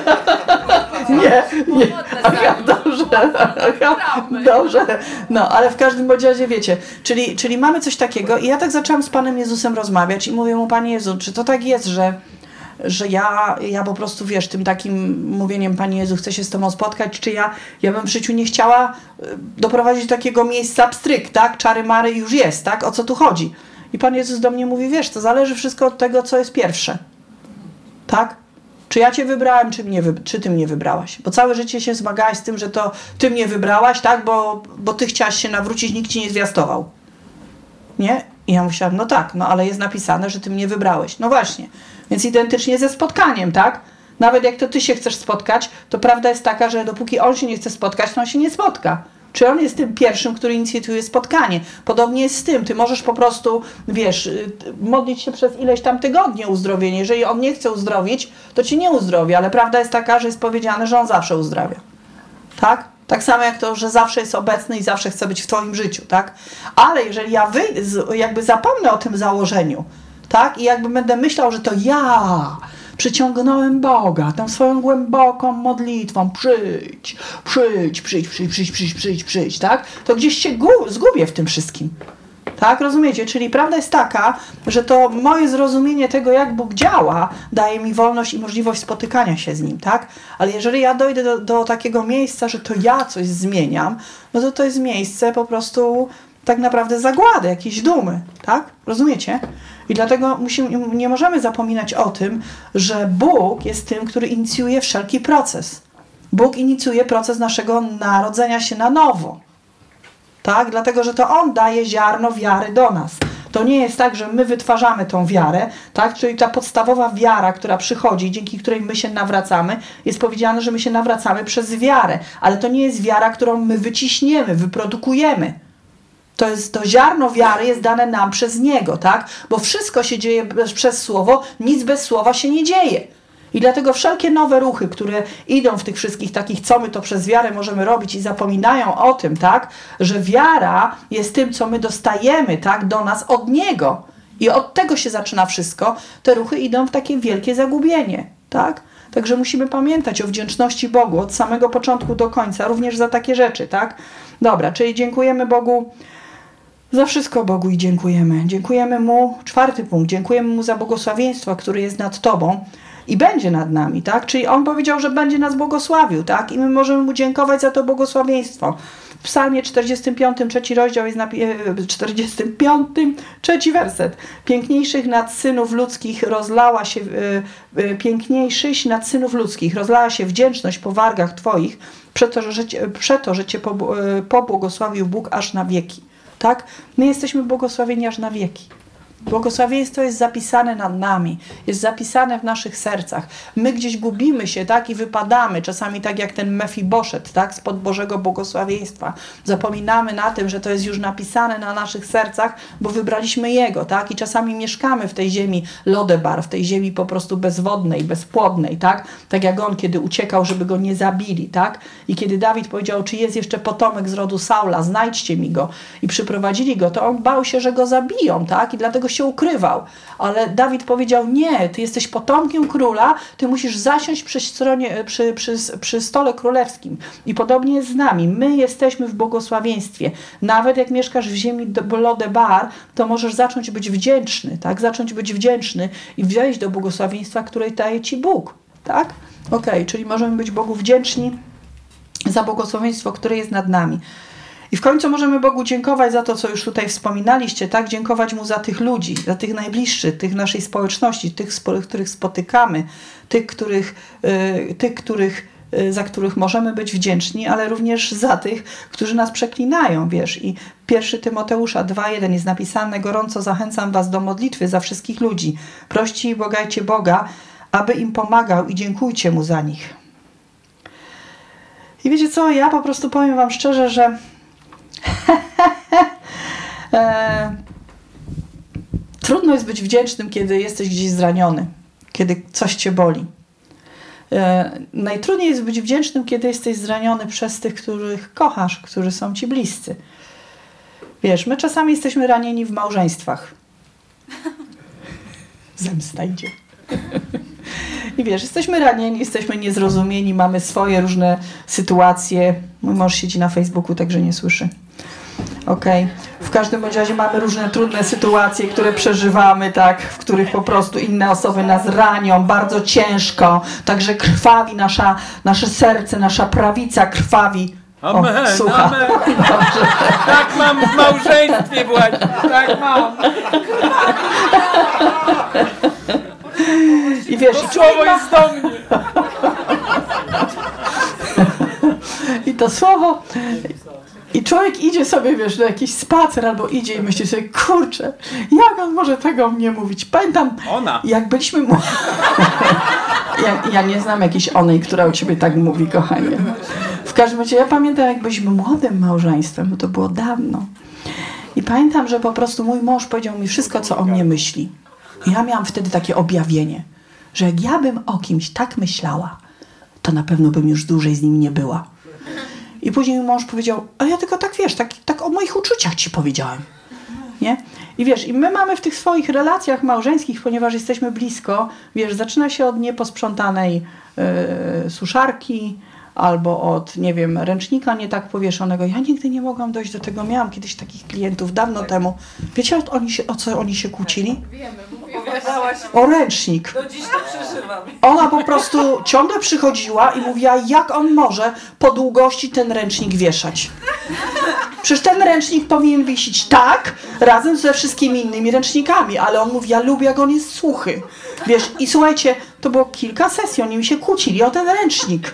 Nie, nie, aha, dobrze, aha, dobrze, no, ale w każdym bądź razie wiecie, czyli, czyli mamy coś takiego i ja tak zaczęłam z Panem Jezusem rozmawiać i mówię mu, Panie Jezu, czy to tak jest, że że ja, ja po prostu, wiesz, tym takim mówieniem, Panie Jezu, chcę się z Tobą spotkać, czy ja, ja bym w życiu nie chciała doprowadzić do takiego miejsca pstryk, tak, czary mary już jest, tak, o co tu chodzi? I Pan Jezus do mnie mówi, wiesz, to zależy wszystko od tego, co jest pierwsze, tak? Czy ja Cię wybrałem, czy, mnie wy, czy Ty mnie wybrałaś? Bo całe życie się zmagałaś z tym, że to Ty mnie wybrałaś, tak, bo, bo Ty chciałaś się nawrócić, nikt Ci nie zwiastował, nie? I ja myślałam, no tak, no ale jest napisane, że Ty mnie wybrałeś, no właśnie. Więc identycznie ze spotkaniem, tak? Nawet jak to ty się chcesz spotkać, to prawda jest taka, że dopóki on się nie chce spotkać, to on się nie spotka. Czy on jest tym pierwszym, który inicjuje spotkanie? Podobnie jest z tym. Ty możesz po prostu, wiesz, modlić się przez ileś tam tygodni o uzdrowienie. Jeżeli on nie chce uzdrowić, to ci nie uzdrowi, ale prawda jest taka, że jest powiedziane, że on zawsze uzdrawia. Tak? Tak samo jak to, że zawsze jest obecny i zawsze chce być w twoim życiu, tak? Ale jeżeli ja wyjdę, jakby zapomnę o tym założeniu, tak? I jakby będę myślał, że to ja, przyciągnąłem Boga tą swoją głęboką modlitwą, przyjdź, przyjdź, przyjdź, przyjdź, przyjdź, przyjdź, przyjdź, przyjdź, tak? To gdzieś się gu- zgubię w tym wszystkim. Tak, rozumiecie? Czyli prawda jest taka, że to moje zrozumienie tego, jak Bóg działa, daje mi wolność i możliwość spotykania się z Nim, tak? Ale jeżeli ja dojdę do, do takiego miejsca, że to ja coś zmieniam, no to to jest miejsce po prostu tak naprawdę zagłady, jakiejś dumy, tak? Rozumiecie? I dlatego musimy, nie możemy zapominać o tym, że Bóg jest tym, który inicjuje wszelki proces. Bóg inicjuje proces naszego narodzenia się na nowo. Tak? Dlatego, że to On daje ziarno wiary do nas. To nie jest tak, że my wytwarzamy tą wiarę, tak? Czyli ta podstawowa wiara, która przychodzi, dzięki której my się nawracamy, jest powiedziane, że my się nawracamy przez wiarę. Ale to nie jest wiara, którą my wyciśniemy, wyprodukujemy. To jest to ziarno wiary jest dane nam przez Niego, tak? Bo wszystko się dzieje bez, przez Słowo, nic bez Słowa się nie dzieje. I dlatego wszelkie nowe ruchy, które idą w tych wszystkich takich, co my to przez wiarę możemy robić i zapominają o tym, tak, że wiara jest tym, co my dostajemy, tak, do nas od Niego. I od tego się zaczyna wszystko. Te ruchy idą w takie wielkie zagubienie, tak. Także musimy pamiętać o wdzięczności Bogu od samego początku do końca, również za takie rzeczy, tak. Dobra, czyli dziękujemy Bogu za wszystko Bogu i dziękujemy. Dziękujemy Mu, czwarty punkt, dziękujemy Mu za błogosławieństwo, które jest nad Tobą i będzie nad nami, tak? Czyli On powiedział, że będzie nas błogosławił, tak? I my możemy Mu dziękować za to błogosławieństwo. W Psalmie czterdziestym piątym, trzeci rozdział jest napi- czterdziestym piątym, trzeci werset. Piękniejszych nad synów ludzkich rozlała się, yy, yy, piękniejszyś nad synów ludzkich rozlała się wdzięczność po wargach Twoich, przeto, że Cię, przeto, że cię pobłogosławił Bóg aż na wieki. Tak? My jesteśmy błogosławieni aż na wieki. Błogosławieństwo jest zapisane nad nami, jest zapisane w naszych sercach. My gdzieś gubimy się, tak, i wypadamy, czasami tak jak ten Mefiboszet, tak, spod Bożego błogosławieństwa. Zapominamy na tym, że to jest już napisane na naszych sercach, bo wybraliśmy Jego, tak, i czasami mieszkamy w tej ziemi Lodebar, w tej ziemi po prostu bezwodnej, bezpłodnej, tak, tak jak on, kiedy uciekał, żeby go nie zabili, tak, i kiedy Dawid powiedział, czy jest jeszcze potomek z rodu Saula, znajdźcie mi go, i przyprowadzili go, to on bał się, że go zabiją, tak, i dlatego się ukrywał, ale Dawid powiedział, nie, ty jesteś potomkiem króla, ty musisz zasiąść przy, stronie, przy, przy, przy stole królewskim. I podobnie jest z nami. My jesteśmy w błogosławieństwie. Nawet jak mieszkasz w ziemi Lodebar, to możesz zacząć być wdzięczny, tak? Zacząć być wdzięczny i wejść do błogosławieństwa, które daje ci Bóg, tak? Okej, okay, czyli możemy być Bogu wdzięczni za błogosławieństwo, które jest nad nami. I w końcu możemy Bogu dziękować za to, co już tutaj wspominaliście, tak? Dziękować Mu za tych ludzi, za tych najbliższych, tych naszej społeczności, tych, których spotykamy, tych, których, yy, tych których, yy, za których możemy być wdzięczni, ale również za tych, którzy nas przeklinają, wiesz. I pierwszy Tymoteusza dwa jeden jest napisane, gorąco zachęcam was do modlitwy za wszystkich ludzi. Proście i błagajcie Boga, aby im pomagał i dziękujcie Mu za nich. I wiecie co, ja po prostu powiem wam szczerze, że e, trudno jest być wdzięcznym, kiedy jesteś gdzieś zraniony, kiedy coś cię boli. E, najtrudniej jest być wdzięcznym, kiedy jesteś zraniony przez tych, których kochasz, którzy są ci bliscy. Wiesz, my czasami jesteśmy ranieni w małżeństwach. Zemsta idzie. I wiesz, jesteśmy ranieni, jesteśmy niezrozumieni, mamy swoje różne sytuacje. Mój mąż siedzi na Facebooku, także nie słyszy. Okej. Okay. W każdym bądź razie mamy różne trudne sytuacje, które przeżywamy, tak, w których po prostu inne osoby nas ranią bardzo ciężko. Także krwawi nasza, nasze serce, nasza prawica krwawi. Amen, o, słucha. amen. Dobrze. Tak mam w małżeństwie właśnie, tak mam. I wiesz, to słowo jest do mnie. I to słowo... I człowiek idzie sobie, wiesz, na jakiś spacer albo idzie i myśli sobie, kurczę, jak on może tego o mnie mówić? Pamiętam, Ona. jak byliśmy... Mu... ja, ja nie znam jakiejś onej, która o ciebie tak mówi, kochanie. W każdym razie, ja pamiętam, jak byliśmy młodym małżeństwem, bo to było dawno. I pamiętam, że po prostu mój mąż powiedział mi wszystko, co o mnie myśli. I ja miałam wtedy takie objawienie, że jak ja bym o kimś tak myślała, to na pewno bym już dłużej z nim nie była. I później mój mąż powiedział, a ja tylko tak, wiesz, tak, tak o moich uczuciach ci powiedziałem. Nie? I wiesz, i my mamy w tych swoich relacjach małżeńskich, ponieważ jesteśmy blisko, wiesz, zaczyna się od nieposprzątanej yy, suszarki, albo od, nie wiem, ręcznika nie tak powieszonego. Ja nigdy nie mogłam dojść do tego. Miałam kiedyś takich klientów dawno temu. Wiecie, o, oni się, o co oni się kłócili? Wiemy, opowiadałaś. O ręcznik. Do dziś to przeżywam. Ona po prostu ciągle przychodziła i mówiła, jak on może po długości ten ręcznik wieszać. Przecież ten ręcznik powinien wisieć tak, razem ze wszystkimi innymi ręcznikami, ale on mówi, ja lubię, jak on jest suchy. Wiesz, i słuchajcie, to było kilka sesji, oni mi się kłócili o ten ręcznik.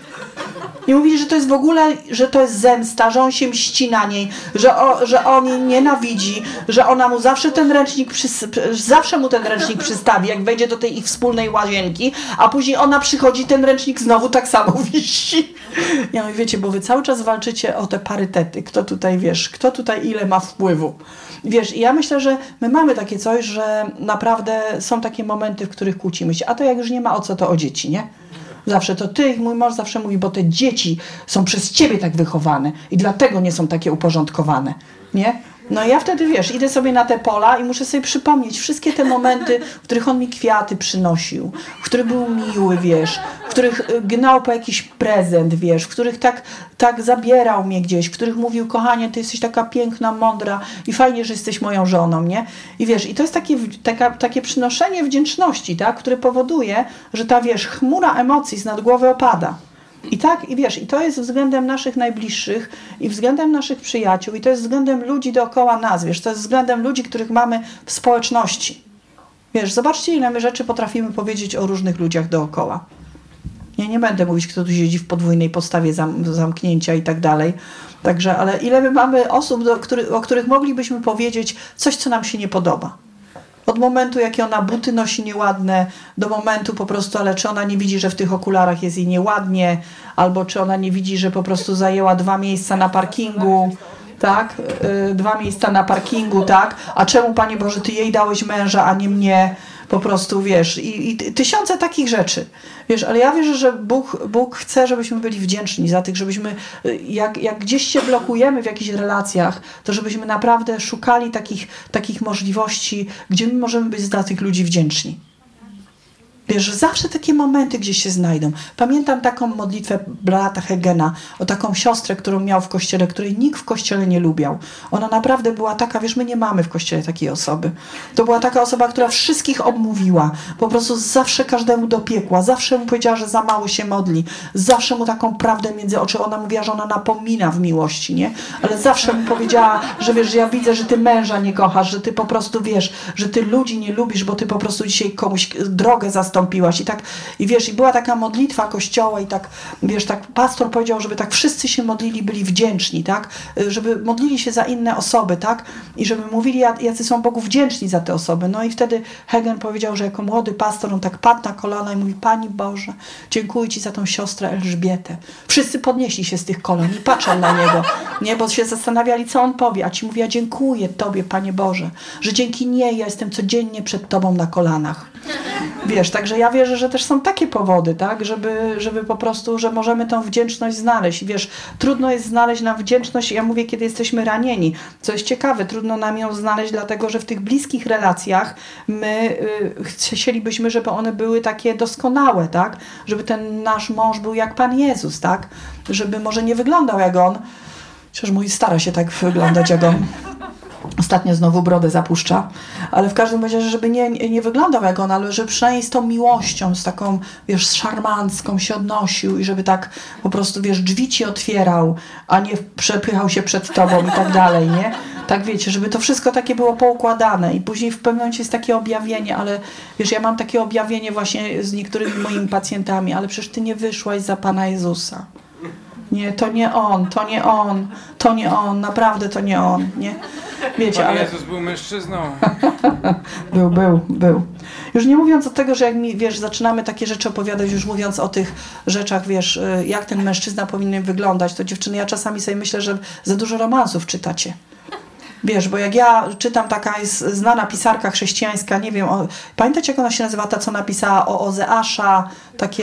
I mówili, że to jest w ogóle, że to jest zemsta, że on się mści na niej, że, o, że on jej nienawidzi, że ona mu zawsze ten ręcznik, przys, zawsze mu ten ręcznik przystawi, jak wejdzie do tej ich wspólnej łazienki, a później ona przychodzi, ten ręcznik znowu tak samo wisi. Ja mówię, wiecie, bo wy cały czas walczycie o te parytety, kto tutaj, wiesz, kto tutaj ile ma wpływu. Wiesz, i ja myślę, że my mamy takie coś, że naprawdę są takie momenty, w których kłócimy się, a to jak już nie ma o co, to o dzieci, nie? Zawsze to ty, mój mąż zawsze mówi, bo te dzieci są przez ciebie tak wychowane i dlatego nie są takie uporządkowane, nie? No i ja wtedy, wiesz, idę sobie na te pola i muszę sobie przypomnieć wszystkie te momenty, w których on mi kwiaty przynosił, w których był miły, wiesz, w których gnał po jakiś prezent, wiesz, w których tak, tak zabierał mnie gdzieś, w których mówił, kochanie, ty jesteś taka piękna, mądra i fajnie, że jesteś moją żoną, nie? I wiesz, i to jest takie, taka, takie przynoszenie wdzięczności, tak, które powoduje, że ta, wiesz, chmura emocji z nad głowy opada. I tak, i wiesz, i to jest względem naszych najbliższych i względem naszych przyjaciół i to jest względem ludzi dookoła nas, wiesz, to jest względem ludzi, których mamy w społeczności. Wiesz, zobaczcie, ile my rzeczy potrafimy powiedzieć o różnych ludziach dookoła. Ja nie będę mówić, kto tu siedzi w podwójnej postawie zam, zamknięcia i tak dalej. Także, ale ile my mamy osób, do, który, o których moglibyśmy powiedzieć coś, co nam się nie podoba. Od momentu, jakie ona buty nosi nieładne, do momentu po prostu, ale czy ona nie widzi, że w tych okularach jest jej nieładnie, albo czy ona nie widzi, że po prostu zajęła dwa miejsca na parkingu, tak? Yy, dwa miejsca na parkingu, tak? A czemu, Panie Boże, Ty jej dałeś męża, a nie mnie? Po prostu, wiesz, i, i tysiące takich rzeczy. Wiesz, ale ja wierzę, że Bóg, Bóg chce, żebyśmy byli wdzięczni za tych, żebyśmy, jak, jak gdzieś się blokujemy w jakichś relacjach, to żebyśmy naprawdę szukali takich, takich możliwości, gdzie my możemy być dla tych ludzi wdzięczni. Wiesz, że zawsze takie momenty gdzieś się znajdą. Pamiętam taką modlitwę brata Hegena, o taką siostrę, którą miał w kościele, której nikt w kościele nie lubiał. Ona naprawdę była taka, wiesz, my nie mamy w kościele takiej osoby. To była taka osoba, która wszystkich obmówiła. Po prostu zawsze każdemu dopiekła. Zawsze mu powiedziała, że za mało się modli. Zawsze mu taką prawdę między oczy. Ona mówiła, że ona napomina w miłości, nie? Ale zawsze mu powiedziała, że wiesz, że ja widzę, że ty męża nie kochasz, że ty po prostu wiesz, że ty ludzi nie lubisz, bo ty po prostu dzisiaj komuś drogę zastąpiłaś. I tak, i wiesz, i była taka modlitwa kościoła i tak, wiesz, tak pastor powiedział, żeby tak wszyscy się modlili, byli wdzięczni, tak, żeby modlili się za inne osoby, tak, i żeby mówili, jacy są Bogu wdzięczni za te osoby. No i wtedy Hegen powiedział, że jako młody pastor on tak padł na kolana i mówi, Pani Boże, dziękuję Ci za tą siostrę Elżbietę. Wszyscy podnieśli się z tych kolan i patrzą na niego, nie, bo się zastanawiali, co on powie, a ci mówiła, dziękuję Tobie, Panie Boże, że dzięki niej ja jestem codziennie przed Tobą na kolanach. Wiesz, także ja wierzę, że też są takie powody, tak, żeby, żeby po prostu, że możemy tą wdzięczność znaleźć. I wiesz, trudno jest znaleźć nam wdzięczność, ja mówię, kiedy jesteśmy ranieni. Co jest ciekawe, trudno nam ją znaleźć, dlatego, że w tych bliskich relacjach my y, chcielibyśmy, żeby one były takie doskonałe, tak, żeby ten nasz mąż był jak Pan Jezus, tak, żeby może nie wyglądał jak on, chociaż mój stara się tak wyglądać jak on. Ostatnio znowu brodę zapuszcza, ale w każdym razie, żeby nie, nie wyglądał jak on, ale żeby przynajmniej z tą miłością, z taką, wiesz, szarmancką się odnosił i żeby tak po prostu, wiesz, drzwi ci otwierał, a nie przepychał się przed tobą i tak dalej, nie? Tak wiecie, żeby to wszystko takie było poukładane i później w pewnym momencie jest takie objawienie, ale wiesz, ja mam takie objawienie właśnie z niektórymi moimi pacjentami, ale przecież ty nie wyszłaś za Pana Jezusa. Nie, to nie On, to nie On, to nie On, naprawdę to nie On, nie? Wiecie, Pan ale... Jezus był mężczyzną. był, był, był. Już nie mówiąc o tego, że jak mi, wiesz, zaczynamy takie rzeczy opowiadać, już mówiąc o tych rzeczach, wiesz, jak ten mężczyzna powinien wyglądać, to dziewczyny, ja czasami sobie myślę, że za dużo romansów czytacie. Wiesz, bo jak ja czytam, taka jest znana pisarka chrześcijańska, nie wiem, o, pamiętacie jak ona się nazywa, ta co napisała o Ozeasza, takie...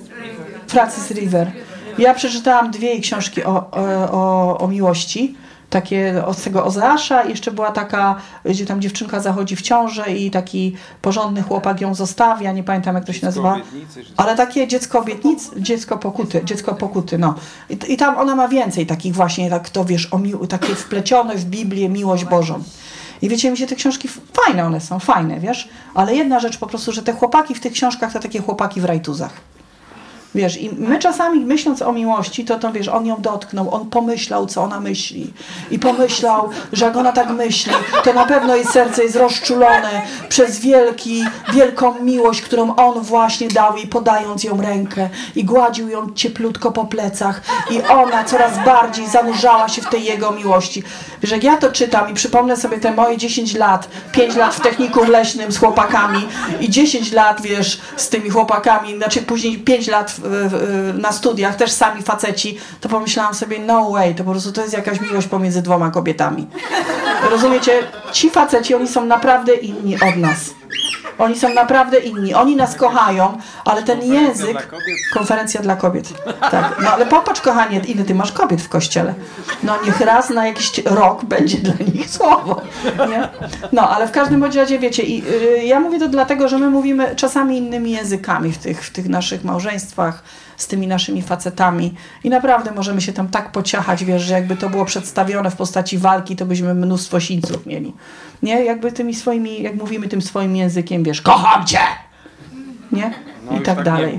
Francis River. Ja przeczytałam dwie jej książki o, o, o miłości. takie od tego Ozeasza. I jeszcze była taka, gdzie tam dziewczynka zachodzi w ciążę i taki porządny chłopak ją zostawia, nie pamiętam jak to się nazywa. Ale takie dziecko obietnic, dziecko pokuty, dziecko pokuty, no. I, i tam ona ma więcej takich właśnie, tak to wiesz, o mił, takie wplecione w Biblię miłość Bożą. I wiecie, mi się te książki, fajne one są, fajne, wiesz, ale jedna rzecz po prostu, że te chłopaki w tych książkach to takie chłopaki w rajtuzach. Wiesz, i my czasami myśląc o miłości, to, to wiesz, on ją dotknął, on pomyślał, co ona myśli. I pomyślał, że jak ona tak myśli, to na pewno jej serce jest rozczulone przez wielki, wielką miłość, którą on właśnie dał jej, podając ją rękę. I gładził ją cieplutko po plecach. I ona coraz bardziej zanurzała się w tej jego miłości. Wiesz, jak ja to czytam i przypomnę sobie te moje dziesięć lat, pięć lat w technikum leśnym z chłopakami i dziesięć lat, wiesz, z tymi chłopakami, znaczy później pięć lat w, w, na studiach, też sami faceci, to pomyślałam sobie, no way, to po prostu to jest jakaś miłość pomiędzy dwoma kobietami. Rozumiecie? Ci faceci, oni są naprawdę inni od nas. Oni są naprawdę inni. Oni nas kochają, ale ten język... Konferencja dla kobiet. Tak. No ale popatrz, kochanie, ile ty masz kobiet w kościele. No niech raz na jakiś rok będzie dla nich słowo. Nie? No, ale w każdym bądź razie, wiecie, i, yy, ja mówię to dlatego, że my mówimy czasami innymi językami w tych, w tych naszych małżeństwach, z tymi naszymi facetami. I naprawdę możemy się tam tak pociachać, wiesz, że jakby to było przedstawione w postaci walki, to byśmy mnóstwo sińców mieli. Nie? Jakby tymi swoimi, jak mówimy tym swoim językiem, wiesz, kocham cię! Nie? No I tak, tak dalej.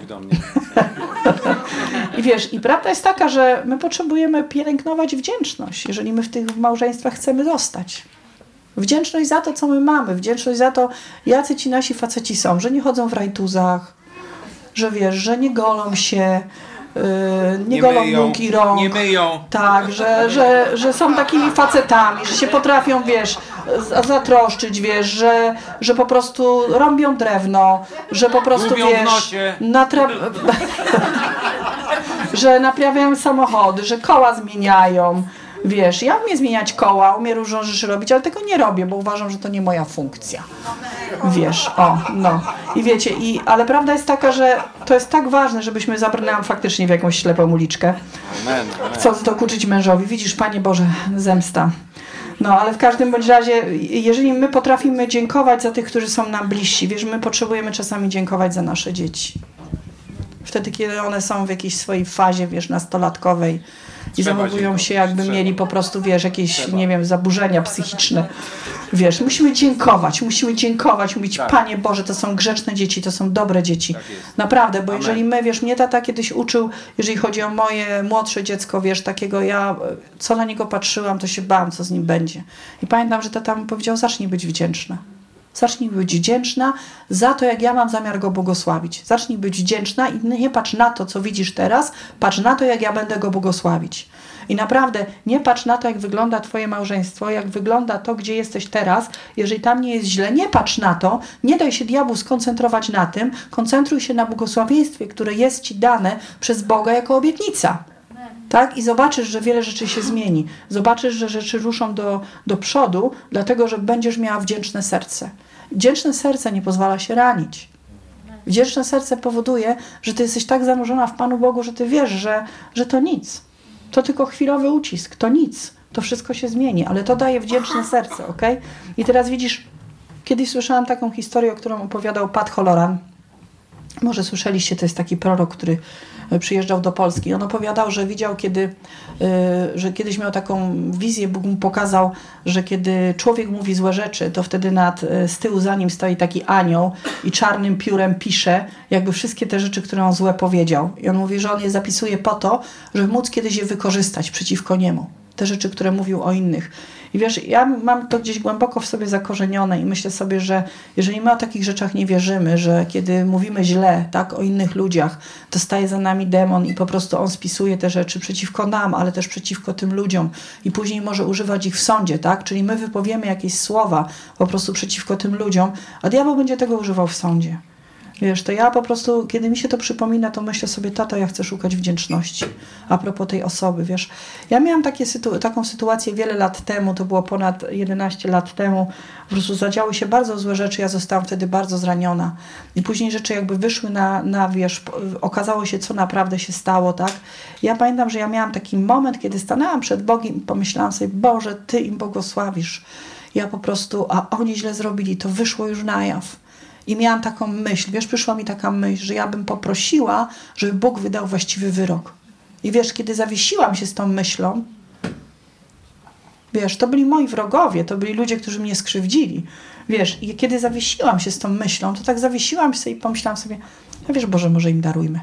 I wiesz, i prawda jest taka, że my potrzebujemy pielęgnować wdzięczność, jeżeli my w tych małżeństwach chcemy zostać. Wdzięczność za to, co my mamy, wdzięczność za to, jacy ci nasi faceci są, że nie chodzą w rajtuzach, że wiesz, że nie golą się, yy, nie, nie golą myją, nóg i rąk. Nie myją. Tak, że, że, że są takimi facetami, że się potrafią, wiesz, zatroszczyć, wiesz, że, że po prostu rąbią drewno, że po prostu, Lubią wiesz, natra... że naprawiają samochody, że koła zmieniają. Wiesz, ja umiem zmieniać koła, umiem różne rzeczy robić, ale tego nie robię, bo uważam, że to nie moja funkcja. Wiesz, o, no. I wiecie, i, ale prawda jest taka, że to jest tak ważne, żebyśmy zabrnęłam faktycznie w jakąś ślepą uliczkę. Amen, amen. Chcąc dokuczyć mężowi. Widzisz, Panie Boże, zemsta. No, ale w każdym bądź razie, jeżeli my potrafimy dziękować za tych, którzy są nam bliżsi, wiesz, my potrzebujemy czasami dziękować za nasze dzieci. Wtedy, kiedy one są w jakiejś swojej fazie, wiesz, nastolatkowej i Trzeba zachowują się, jakby Trzeba. mieli po prostu, wiesz, jakieś, Trzeba. nie wiem, zaburzenia psychiczne. Wiesz, musimy dziękować, musimy dziękować, mówić, Tak. Panie Boże, to są grzeczne dzieci, to są dobre dzieci. Tak jest. Naprawdę, bo Amen. jeżeli my, wiesz, mnie tata kiedyś uczył, jeżeli chodzi o moje młodsze dziecko, wiesz, takiego ja, co na niego patrzyłam, to się bałam, co z nim będzie. I pamiętam, że tata mi powiedział, zacznij być wdzięczna. Zacznij być wdzięczna za to, jak ja mam zamiar go błogosławić. Zacznij być wdzięczna i nie patrz na to, co widzisz teraz, patrz na to, jak ja będę go błogosławić. I naprawdę nie patrz na to, jak wygląda twoje małżeństwo, jak wygląda to, gdzie jesteś teraz. Jeżeli tam nie jest źle, nie patrz na to, nie daj się diabłu skoncentrować na tym, koncentruj się na błogosławieństwie, które jest ci dane przez Boga jako obietnica. Tak? I zobaczysz, że wiele rzeczy się zmieni. Zobaczysz, że rzeczy ruszą do, do przodu, dlatego, że będziesz miała wdzięczne serce. Wdzięczne serce nie pozwala się ranić. Wdzięczne serce powoduje, że ty jesteś tak zanurzona w Panu Bogu, że ty wiesz, że, że to nic. To tylko chwilowy ucisk, to nic. To wszystko się zmieni, ale to daje wdzięczne serce, ok? I teraz widzisz, kiedyś słyszałam taką historię, o którą opowiadał Pat Halloran. Może słyszeliście, to jest taki prorok, który przyjeżdżał do Polski. On opowiadał, że widział, kiedy, yy, że kiedyś miał taką wizję, Bóg mu pokazał, że kiedy człowiek mówi złe rzeczy, to wtedy nad, z tyłu za nim stoi taki anioł i czarnym piórem pisze jakby wszystkie te rzeczy, które on złe powiedział. I on mówi, że on je zapisuje po to, żeby móc kiedyś je wykorzystać przeciwko niemu. Te rzeczy, które mówił o innych. I wiesz, ja mam to gdzieś głęboko w sobie zakorzenione i myślę sobie, że jeżeli my o takich rzeczach nie wierzymy, że kiedy mówimy źle, tak, o innych ludziach, to staje za nami demon i po prostu on spisuje te rzeczy przeciwko nam, ale też przeciwko tym ludziom i później może używać ich w sądzie, tak? Czyli my wypowiemy jakieś słowa po prostu przeciwko tym ludziom, a diabeł będzie tego używał w sądzie. Wiesz, to ja po prostu, kiedy mi się to przypomina, to myślę sobie, tato, ja chcę szukać wdzięczności. A propos tej osoby, wiesz. Ja miałam takie sytu- taką sytuację wiele lat temu, to było ponad jedenaście lat temu. Po prostu zadziały się bardzo złe rzeczy, ja zostałam wtedy bardzo zraniona. I później rzeczy jakby wyszły na, na wierzch, okazało się, co naprawdę się stało, tak. Ja pamiętam, że ja miałam taki moment, kiedy stanęłam przed Bogiem i pomyślałam sobie, Boże, Ty im błogosławisz. Ja po prostu, a oni źle zrobili, to wyszło już na jaw. I miałam taką myśl, wiesz, przyszła mi taka myśl, że ja bym poprosiła, żeby Bóg wydał właściwy wyrok. I wiesz, kiedy zawiesiłam się z tą myślą, wiesz, to byli moi wrogowie, to byli ludzie, którzy mnie skrzywdzili. Wiesz, i kiedy zawiesiłam się z tą myślą, to tak zawiesiłam się i pomyślałam sobie, no wiesz, Boże, może im darujmy.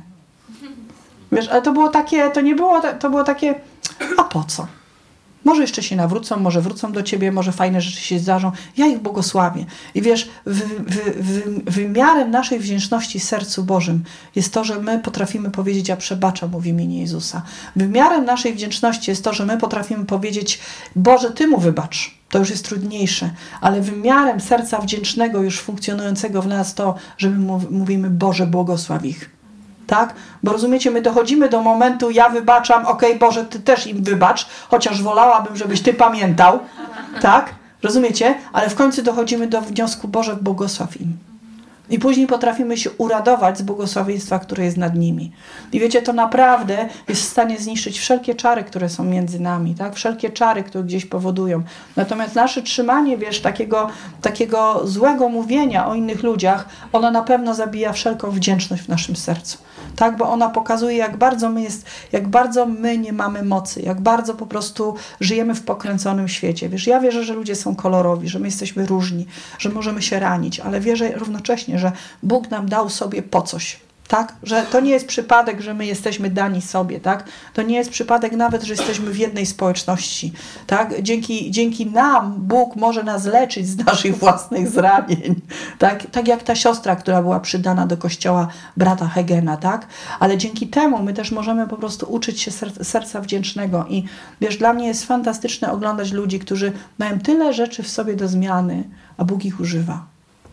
Wiesz, ale to było takie, to nie było, to było takie, a po co? Może jeszcze się nawrócą, może wrócą do Ciebie, może fajne rzeczy się zdarzą. Ja ich błogosławię. I wiesz, wy, wy, wy, wymiarem naszej wdzięczności sercu Bożym jest to, że my potrafimy powiedzieć, ja przebaczam mu w imieniu Jezusa. Wymiarem naszej wdzięczności jest to, że my potrafimy powiedzieć, Boże, Ty mu wybacz. To już jest trudniejsze. Ale wymiarem serca wdzięcznego już funkcjonującego w nas to, że my mówimy, Boże, błogosław ich. Tak? Bo rozumiecie, my dochodzimy do momentu, ja wybaczam, okej, okay, Boże, Ty też im wybacz, chociaż wolałabym, żebyś Ty pamiętał, tak? Rozumiecie? Ale w końcu dochodzimy do wniosku, Boże, błogosław im. I później potrafimy się uradować z błogosławieństwa, które jest nad nimi. I wiecie, to naprawdę jest w stanie zniszczyć wszelkie czary, które są między nami, tak? Wszelkie czary, które gdzieś powodują. Natomiast nasze trzymanie, wiesz, takiego, takiego złego mówienia o innych ludziach, ono na pewno zabija wszelką wdzięczność w naszym sercu. Tak? Bo ona pokazuje, jak bardzo my jest, jak bardzo my nie mamy mocy, jak bardzo po prostu żyjemy w pokręconym świecie. Wiesz, ja wierzę, że ludzie są kolorowi, że my jesteśmy różni, że możemy się ranić, ale wierzę równocześnie, że Bóg nam dał sobie po coś. Tak? Że to nie jest przypadek, że my jesteśmy dani sobie, tak? To nie jest przypadek nawet, że jesteśmy w jednej społeczności, tak? Dzięki, dzięki nam Bóg może nas leczyć z naszych własnych zranień, tak? Tak jak ta siostra, która była przydana do kościoła brata Hegena, tak? Ale dzięki temu my też możemy po prostu uczyć się ser- serca wdzięcznego i wiesz, dla mnie jest fantastyczne oglądać ludzi, którzy mają tyle rzeczy w sobie do zmiany, a Bóg ich używa.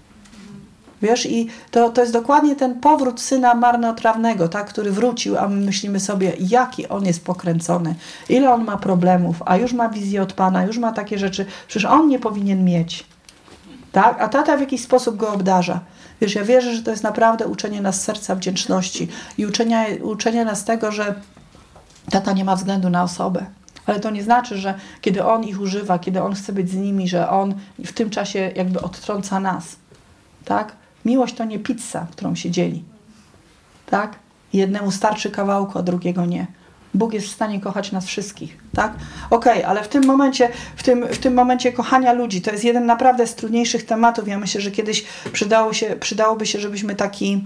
Wiesz, i to, to jest dokładnie ten powrót syna marnotrawnego, tak, który wrócił, a my myślimy sobie, jaki on jest pokręcony, ile on ma problemów, a już ma wizję od Pana, już ma takie rzeczy, przecież on nie powinien mieć. Tak? A tata w jakiś sposób go obdarza. Wiesz, ja wierzę, że to jest naprawdę uczenie nas serca wdzięczności i uczenie, uczenie nas tego, że tata nie ma względu na osobę. Ale to nie znaczy, że kiedy on ich używa, kiedy on chce być z nimi, że on w tym czasie jakby odtrąca nas. Tak? Miłość to nie pizza, którą się dzieli. Tak? Jednemu starczy kawałku, a drugiego nie. Bóg jest w stanie kochać nas wszystkich. Tak? Okej, okay, ale w tym momencie, w tym, w tym momencie kochania ludzi, to jest jeden naprawdę z trudniejszych tematów. Ja myślę, że kiedyś przydało się, przydałoby się, żebyśmy taki,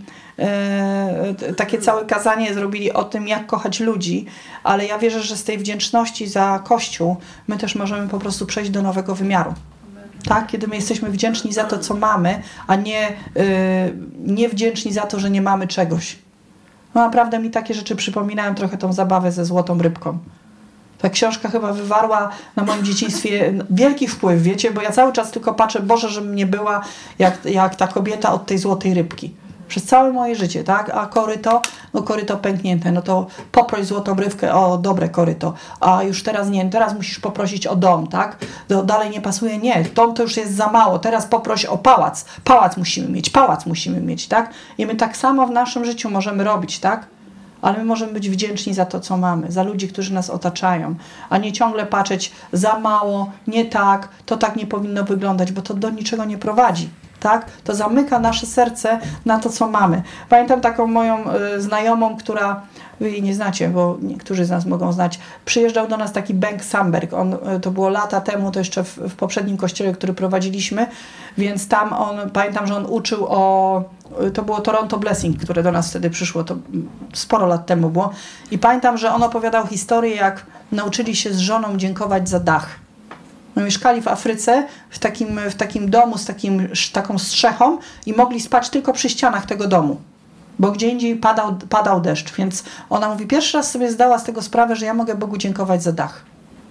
e, takie całe kazanie zrobili o tym, jak kochać ludzi, ale ja wierzę, że z tej wdzięczności za Kościół my też możemy po prostu przejść do nowego wymiaru. Tak? Kiedy my jesteśmy wdzięczni za to, co mamy, a nie, yy, nie wdzięczni za to, że nie mamy czegoś. No naprawdę mi takie rzeczy przypominają trochę tą zabawę ze złotą rybką. Ta książka chyba wywarła na moim dzieciństwie wielki wpływ, wiecie, bo ja cały czas tylko patrzę, Boże, żebym nie była jak, jak ta kobieta od tej złotej rybki. Przez całe moje życie, tak? A koryto, no koryto pęknięte, no to poproś złotą rybkę, o dobre koryto, a już teraz nie, teraz musisz poprosić o dom, tak? To dalej nie pasuje, nie, dom to już jest za mało, teraz poproś o pałac, pałac musimy mieć, pałac musimy mieć, tak? I my tak samo w naszym życiu możemy robić, tak? Ale my możemy być wdzięczni za to, co mamy, za ludzi, którzy nas otaczają, a nie ciągle patrzeć za mało, nie tak, to tak nie powinno wyglądać, bo to do niczego nie prowadzi. Tak? To zamyka nasze serce na to, co mamy. Pamiętam taką moją y, znajomą, która, wy jej nie znacie, bo niektórzy z nas mogą znać, przyjeżdżał do nas taki Bengt Sandberg. On, y, to było lata temu, to jeszcze w, w poprzednim kościele, który prowadziliśmy, więc tam on, pamiętam, że on uczył o, y, to było Toronto Blessing, które do nas wtedy przyszło, to sporo lat temu było. I pamiętam, że on opowiadał historię, jak nauczyli się z żoną dziękować za dach. No, mieszkali w Afryce, w takim, w takim domu z takim, taką strzechą i mogli spać tylko przy ścianach tego domu, bo gdzie indziej padał, padał deszcz. Więc ona mówi, pierwszy raz sobie zdała z tego sprawę, że ja mogę Bogu dziękować za dach.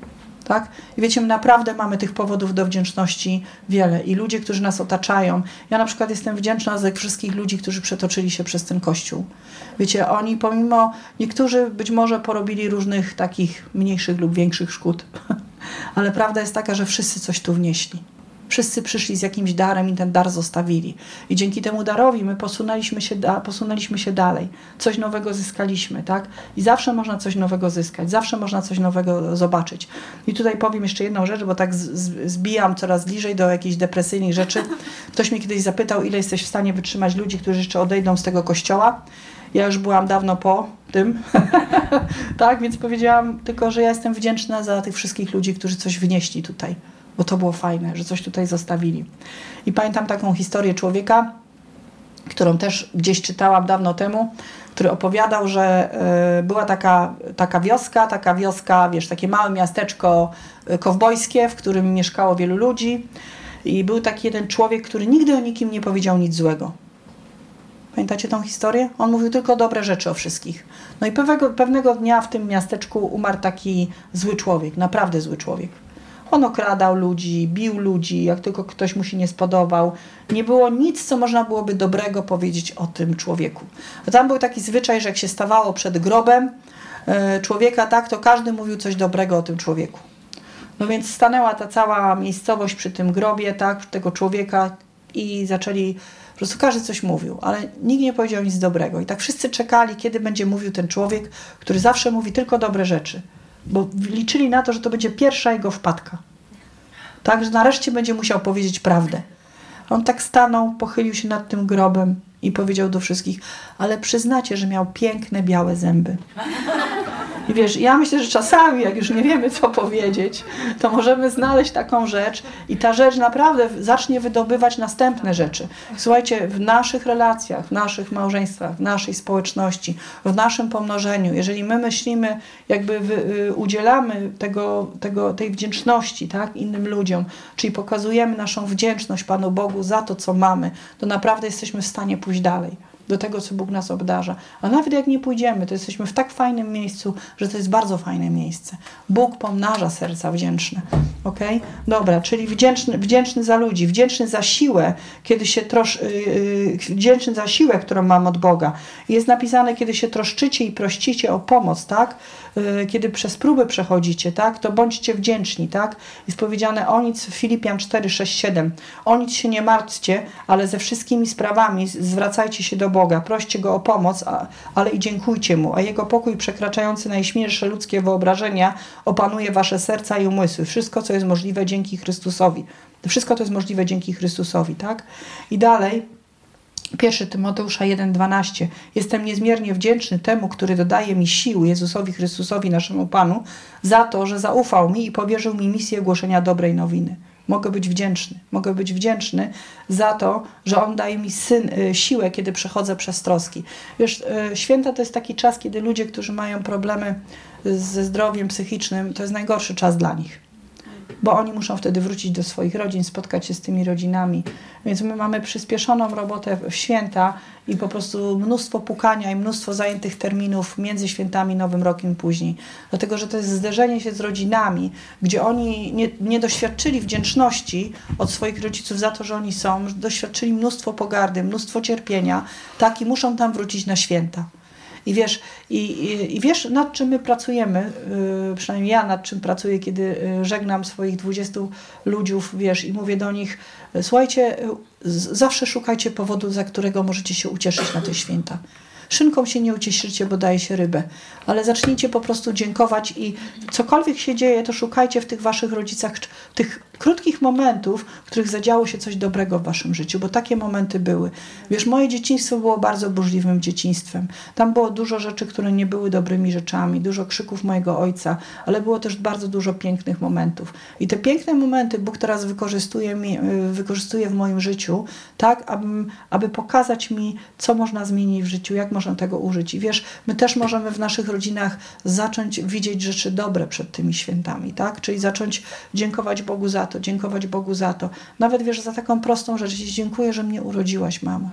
Tak? I wiecie, my naprawdę mamy tych powodów do wdzięczności wiele. I ludzie, którzy nas otaczają. Ja na przykład jestem wdzięczna za wszystkich ludzi, którzy przetoczyli się przez ten Kościół. Wiecie, oni pomimo, niektórzy być może porobili różnych takich mniejszych lub większych szkód. Ale prawda jest taka, że wszyscy coś tu wnieśli. Wszyscy przyszli z jakimś darem i ten dar zostawili. I dzięki temu darowi my posunęliśmy się, da, posunęliśmy się dalej. Coś nowego zyskaliśmy, tak? I zawsze można coś nowego zyskać. Zawsze można coś nowego zobaczyć. I tutaj powiem jeszcze jedną rzecz, bo tak z, z, zbijam coraz bliżej do jakichś depresyjnych rzeczy. Ktoś mnie kiedyś zapytał, ile jesteś w stanie wytrzymać ludzi, którzy jeszcze odejdą z tego kościoła. Ja już byłam dawno po tym, tak? Więc powiedziałam tylko, że ja jestem wdzięczna za tych wszystkich ludzi, którzy coś wnieśli tutaj. Bo to było fajne, że coś tutaj zostawili. I pamiętam taką historię człowieka, którą też gdzieś czytałam dawno temu, który opowiadał, że y, była taka, taka wioska, taka wioska, wiesz, takie małe miasteczko y, kowbojskie, w którym mieszkało wielu ludzi i był taki jeden człowiek, który nigdy o nikim nie powiedział nic złego. Pamiętacie tą historię? On mówił tylko dobre rzeczy o wszystkich. No i pewnego, pewnego dnia w tym miasteczku umarł taki zły człowiek, naprawdę zły człowiek. On okradał ludzi, bił ludzi, jak tylko ktoś mu się nie spodobał. Nie było nic, co można byłoby dobrego powiedzieć o tym człowieku. A tam był taki zwyczaj, że jak się stawało przed grobem e, człowieka, tak, to każdy mówił coś dobrego o tym człowieku. No więc stanęła ta cała miejscowość przy tym grobie, tak, tego człowieka i zaczęli, po prostu każdy coś mówił, ale nikt nie powiedział nic dobrego. I tak wszyscy czekali, kiedy będzie mówił ten człowiek, który zawsze mówi tylko dobre rzeczy. Bo liczyli na to, że to będzie pierwsza jego wpadka. Tak, że nareszcie będzie musiał powiedzieć prawdę. On tak stanął, pochylił się nad tym grobem i powiedział do wszystkich, ale przyznacie, że miał piękne, białe zęby. I wiesz, ja myślę, że czasami, jak już nie wiemy, co powiedzieć, to możemy znaleźć taką rzecz i ta rzecz naprawdę zacznie wydobywać następne rzeczy. Słuchajcie, w naszych relacjach, w naszych małżeństwach, w naszej społeczności, w naszym pomnożeniu, jeżeli my myślimy, jakby wy, udzielamy tego, tego, tej wdzięczności, tak, innym ludziom, czyli pokazujemy naszą wdzięczność Panu Bogu za to, co mamy, to naprawdę jesteśmy w stanie pójść dalej. Do tego, co Bóg nas obdarza. A nawet jak nie pójdziemy, to jesteśmy w tak fajnym miejscu, że to jest bardzo fajne miejsce. Bóg pomnaża serca wdzięczne. Okay? Dobra, czyli wdzięczny, wdzięczny za ludzi, wdzięczny za siłę, kiedy się trosz, yy, wdzięczny za siłę, którą mam od Boga. Jest napisane, kiedy się troszczycie i prościcie o pomoc, tak? Yy, kiedy przez próby przechodzicie, tak? To bądźcie wdzięczni, tak? Jest powiedziane o nic w Filipian cztery, sześć, siedem. O nic się nie martwcie, ale ze wszystkimi sprawami zwracajcie się do Boga, proście Go o pomoc, a, ale i dziękujcie Mu, a Jego pokój przekraczający najśmielsze ludzkie wyobrażenia opanuje wasze serca i umysły. Wszystko, co jest możliwe dzięki Chrystusowi. Wszystko to jest możliwe dzięki Chrystusowi, tak? I dalej, pierwszy Tymoteusza jeden, dwanaście. Jestem niezmiernie wdzięczny temu, który dodaje mi sił, Jezusowi Chrystusowi, naszemu Panu, za to, że zaufał mi i powierzył mi misję głoszenia dobrej nowiny. Mogę być wdzięczny. Mogę być wdzięczny za to, że On daje mi syn, y, siłę, kiedy przechodzę przez troski. Wiesz, y, święta to jest taki czas, kiedy ludzie, którzy mają problemy ze zdrowiem psychicznym, to jest najgorszy czas dla nich. Bo oni muszą wtedy wrócić do swoich rodzin, spotkać się z tymi rodzinami. Więc my mamy przyspieszoną robotę w święta i po prostu mnóstwo pukania i mnóstwo zajętych terminów między świętami, Nowym Rokiem później. Dlatego, że to jest zderzenie się z rodzinami, gdzie oni nie, nie doświadczyli wdzięczności od swoich rodziców za to, że oni są, doświadczyli mnóstwo pogardy, mnóstwo cierpienia, tak, i muszą tam wrócić na święta. I wiesz, i, i, i wiesz, nad czym my pracujemy, yy, przynajmniej ja nad czym pracuję, kiedy yy, żegnam swoich dwudziestu ludziów, wiesz, i mówię do nich, słuchajcie, yy, zawsze szukajcie powodu, za którego możecie się ucieszyć na te święta. Szynką się nie ucieszycie, bo daje się rybę, ale zacznijcie po prostu dziękować i cokolwiek się dzieje, to szukajcie w tych waszych rodzicach tych krótkich momentów, w których zadziało się coś dobrego w waszym życiu, bo takie momenty były. Wiesz, moje dzieciństwo było bardzo burzliwym dzieciństwem. Tam było dużo rzeczy, które nie były dobrymi rzeczami, dużo krzyków mojego ojca, ale było też bardzo dużo pięknych momentów. I te piękne momenty Bóg teraz wykorzystuje, mi, wykorzystuje w moim życiu, tak, aby, aby pokazać mi, co można zmienić w życiu, jak można tego użyć. I wiesz, my też możemy w naszych rodzinach zacząć widzieć rzeczy dobre przed tymi świętami, tak? Czyli zacząć dziękować Bogu za to, dziękować Bogu za to. Nawet wiesz, za taką prostą rzecz. Dziękuję, że mnie urodziłaś, mamo.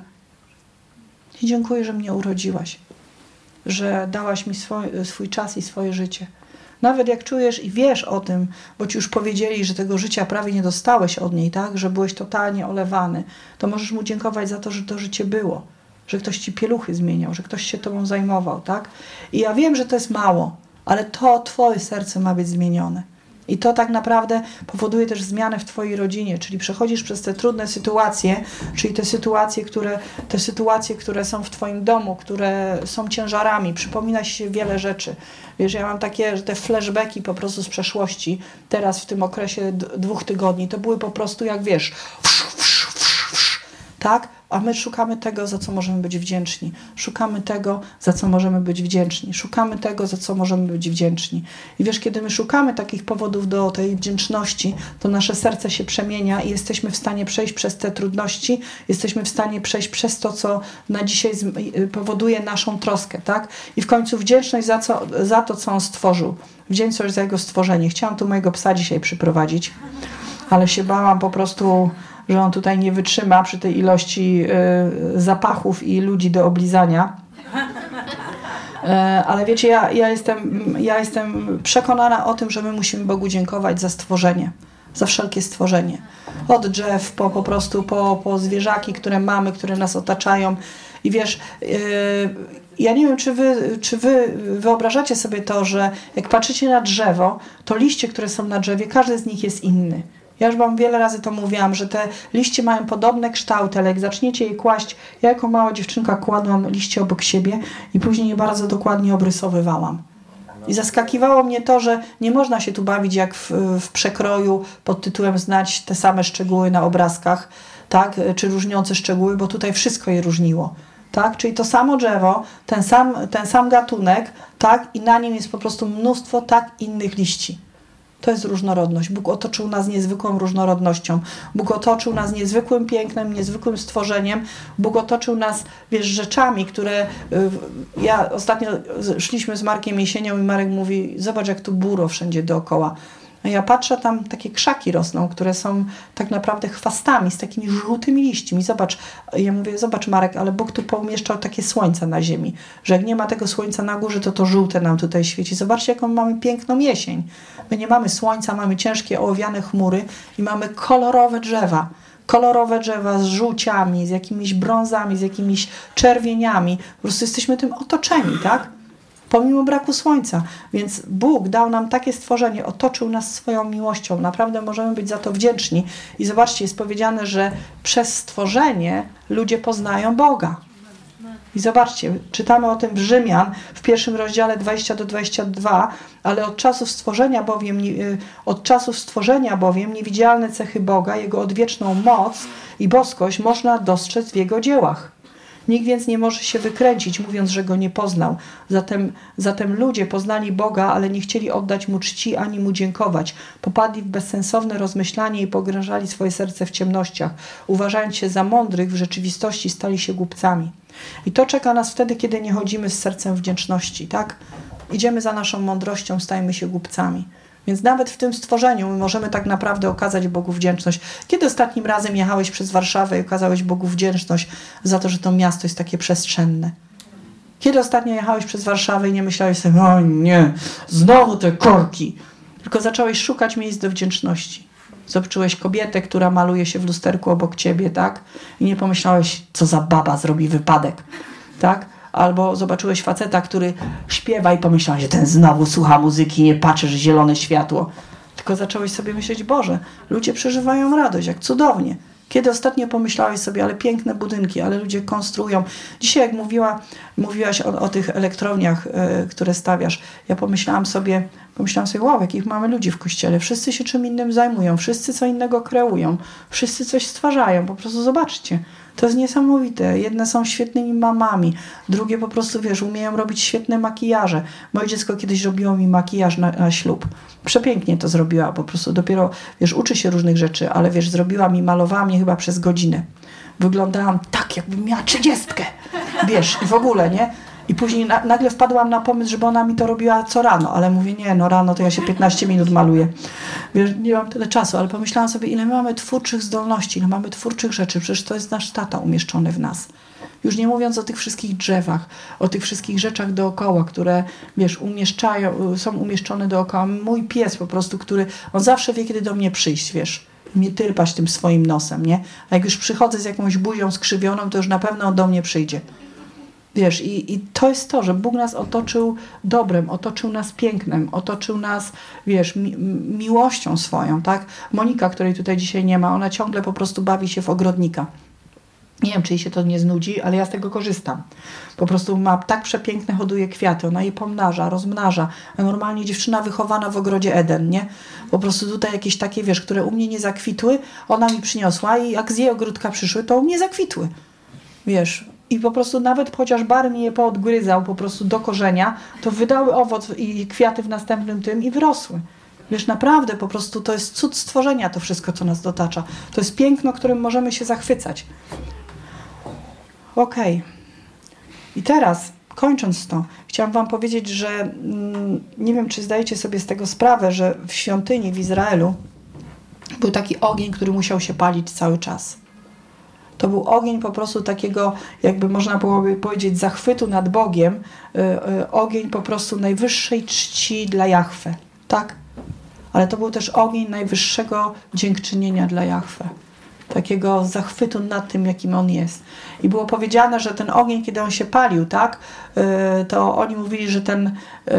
I dziękuję, że mnie urodziłaś. Że dałaś mi swój, swój czas i swoje życie. Nawet jak czujesz i wiesz o tym, bo ci już powiedzieli, że tego życia prawie nie dostałeś od niej, tak? Że byłeś totalnie olewany, to możesz mu dziękować za to, że to życie było. Że ktoś ci pieluchy zmieniał, że ktoś się tobą zajmował, tak? I ja wiem, że to jest mało, ale to twoje serce ma być zmienione. I to tak naprawdę powoduje też zmianę w twojej rodzinie, czyli przechodzisz przez te trudne sytuacje, czyli te sytuacje, które, te sytuacje, które są w twoim domu, które są ciężarami, przypomina się wiele rzeczy. Wiesz, ja mam takie, że te flashbacki po prostu z przeszłości, teraz w tym okresie d- dwóch tygodni, to były po prostu jak wiesz, tak? A my szukamy tego, za co możemy być wdzięczni. Szukamy tego, za co możemy być wdzięczni. Szukamy tego, za co możemy być wdzięczni. I wiesz, kiedy my szukamy takich powodów do tej wdzięczności, to nasze serce się przemienia i jesteśmy w stanie przejść przez te trudności, jesteśmy w stanie przejść przez to, co na dzisiaj powoduje naszą troskę, tak? I w końcu wdzięczność za, co, za to, co On stworzył. Wdzięczność za Jego stworzenie. Chciałam tu mojego psa dzisiaj przyprowadzić, ale się bałam po prostu, że on tutaj nie wytrzyma przy tej ilości y, zapachów i ludzi do oblizania. Y, ale wiecie, ja, ja, jestem, ja jestem przekonana o tym, że my musimy Bogu dziękować za stworzenie, za wszelkie stworzenie. Od drzew, po, po prostu po, po zwierzaki, które mamy, które nas otaczają. I wiesz, y, ja nie wiem, czy wy, czy wy wyobrażacie sobie to, że jak patrzycie na drzewo, to liście, które są na drzewie, każdy z nich jest inny. Ja już wam wiele razy to mówiłam, że te liście mają podobne kształty, ale jak zaczniecie je kłaść, ja jako mała dziewczynka kładłam liście obok siebie i później je bardzo dokładnie obrysowywałam. I zaskakiwało mnie to, że nie można się tu bawić jak w, w przekroju pod tytułem znać te same szczegóły na obrazkach, tak, czy różniące szczegóły, bo tutaj wszystko je różniło. Tak? Czyli to samo drzewo, ten sam, ten sam gatunek, tak, i na nim jest po prostu mnóstwo tak innych liści. To jest różnorodność. Bóg otoczył nas niezwykłą różnorodnością. Bóg otoczył nas niezwykłym pięknem, niezwykłym stworzeniem. Bóg otoczył nas, wiesz, rzeczami, które... Y, ja ostatnio szliśmy z Markiem jesienią i Marek mówi, zobacz jak tu buro wszędzie dookoła. A ja patrzę, tam takie krzaki rosną, które są tak naprawdę chwastami z takimi żółtymi liśćmi. Zobacz, ja mówię, zobacz Marek, ale Bóg tu poumieszczał takie słońce na ziemi, że jak nie ma tego słońca na górze, to to żółte nam tutaj świeci. Zobaczcie, jaką mamy piękną jesień. My nie mamy słońca, mamy ciężkie ołowiane chmury i mamy kolorowe drzewa. Kolorowe drzewa z żółciami, z jakimiś brązami, z jakimiś czerwieniami. Po prostu jesteśmy tym otoczeni, tak? Pomimo braku słońca. Więc Bóg dał nam takie stworzenie, otoczył nas swoją miłością. Naprawdę możemy być za to wdzięczni. I zobaczcie, jest powiedziane, że przez stworzenie ludzie poznają Boga. I zobaczcie, czytamy o tym w Rzymian w pierwszym rozdziale dwudziestym do dwudziestego drugiego, ale od czasów stworzenia bowiem, od czasów stworzenia bowiem niewidzialne cechy Boga, Jego odwieczną moc i boskość można dostrzec w Jego dziełach. Nikt więc nie może się wykręcić, mówiąc, że Go nie poznał. Zatem, zatem ludzie poznali Boga, ale nie chcieli oddać Mu czci ani Mu dziękować. Popadli w bezsensowne rozmyślanie i pogrążali swoje serce w ciemnościach. Uważając się za mądrych, w rzeczywistości stali się głupcami. I to czeka nas wtedy, kiedy nie chodzimy z sercem wdzięczności, tak? Idziemy za naszą mądrością, stajemy się głupcami. Więc nawet w tym stworzeniu my możemy tak naprawdę okazać Bogu wdzięczność. Kiedy ostatnim razem jechałeś przez Warszawę i okazałeś Bogu wdzięczność za to, że to miasto jest takie przestrzenne? Kiedy ostatnio jechałeś przez Warszawę i nie myślałeś sobie, o nie, znowu te korki. Tylko zacząłeś szukać miejsc do wdzięczności. Zobaczyłeś kobietę, która maluje się w lusterku obok ciebie, tak? I nie pomyślałeś, co za baba zrobi wypadek, tak? Albo zobaczyłeś faceta, który śpiewa i pomyślałeś, że ten znowu słucha muzyki, nie patrzy, że zielone światło. Tylko zacząłeś sobie myśleć, Boże, ludzie przeżywają radość, jak cudownie. Kiedy ostatnio pomyślałeś sobie, ale piękne budynki, ale ludzie konstruują. Dzisiaj jak mówiła, mówiłaś o, o tych elektrowniach, y, które stawiasz, ja pomyślałam sobie, pomyślałam sobie, wow, jakich mamy ludzi w kościele. Wszyscy się czym innym zajmują, wszyscy co innego kreują, wszyscy coś stwarzają. Po prostu zobaczcie. To jest niesamowite. Jedne są świetnymi mamami, drugie po prostu, wiesz, umieją robić świetne makijaże. Moje dziecko kiedyś robiło mi makijaż na, na ślub. Przepięknie to zrobiła, po prostu dopiero, wiesz, uczy się różnych rzeczy, ale wiesz, zrobiła mi, malowała mnie chyba przez godzinę. Wyglądałam tak, jakbym miała trzydziestkę. Wiesz, i w ogóle, nie? I później na, nagle wpadłam na pomysł, żeby ona mi to robiła co rano, ale mówię, nie, no rano to ja się piętnaście minut maluję. Wiesz, nie mam tyle czasu, ale pomyślałam sobie, ile my mamy twórczych zdolności, ile mamy twórczych rzeczy, przecież to jest nasz tata umieszczony w nas. Już nie mówiąc o tych wszystkich drzewach, o tych wszystkich rzeczach dookoła, które, wiesz, umieszczają, są umieszczone dookoła. Mój pies po prostu, który, on zawsze wie, kiedy do mnie przyjść, wiesz, mnie tyrpać tym swoim nosem, nie? A jak już przychodzę z jakąś buzią skrzywioną, to już na pewno on do mnie przyjdzie. Wiesz, i, i to jest to, że Bóg nas otoczył dobrem, otoczył nas pięknem, otoczył nas, wiesz, mi, miłością swoją, tak? Monika, której tutaj dzisiaj nie ma, ona ciągle po prostu bawi się w ogrodnika. Nie wiem, czy jej się to nie znudzi, ale ja z tego korzystam. Po prostu ma tak przepiękne, hoduje kwiaty, ona je pomnaża, rozmnaża. Normalnie dziewczyna wychowana w ogrodzie Eden, nie? Po prostu tutaj jakieś takie, wiesz, które u mnie nie zakwitły, ona mi przyniosła i jak z jej ogródka przyszły, to u mnie zakwitły. Wiesz, i po prostu nawet chociaż bar mi je poodgryzał po prostu do korzenia, to wydały owoc i kwiaty w następnym tym i wyrosły. Wiesz, naprawdę po prostu to jest cud stworzenia to wszystko, co nas dotacza. To jest piękno, którym możemy się zachwycać. Okej. Okay. I teraz, kończąc to, chciałam wam powiedzieć, że mm, nie wiem, czy zdajecie sobie z tego sprawę, że w świątyni w Izraelu był taki ogień, który musiał się palić cały czas. To był ogień po prostu takiego, jakby można byłoby powiedzieć, zachwytu nad Bogiem. Yy, yy, ogień po prostu najwyższej czci dla Jahwe. Tak? Ale to był też ogień najwyższego dziękczynienia dla Jahwe. Takiego zachwytu nad tym, jakim on jest. I było powiedziane, że ten ogień, kiedy on się palił, tak, to oni mówili, że ten,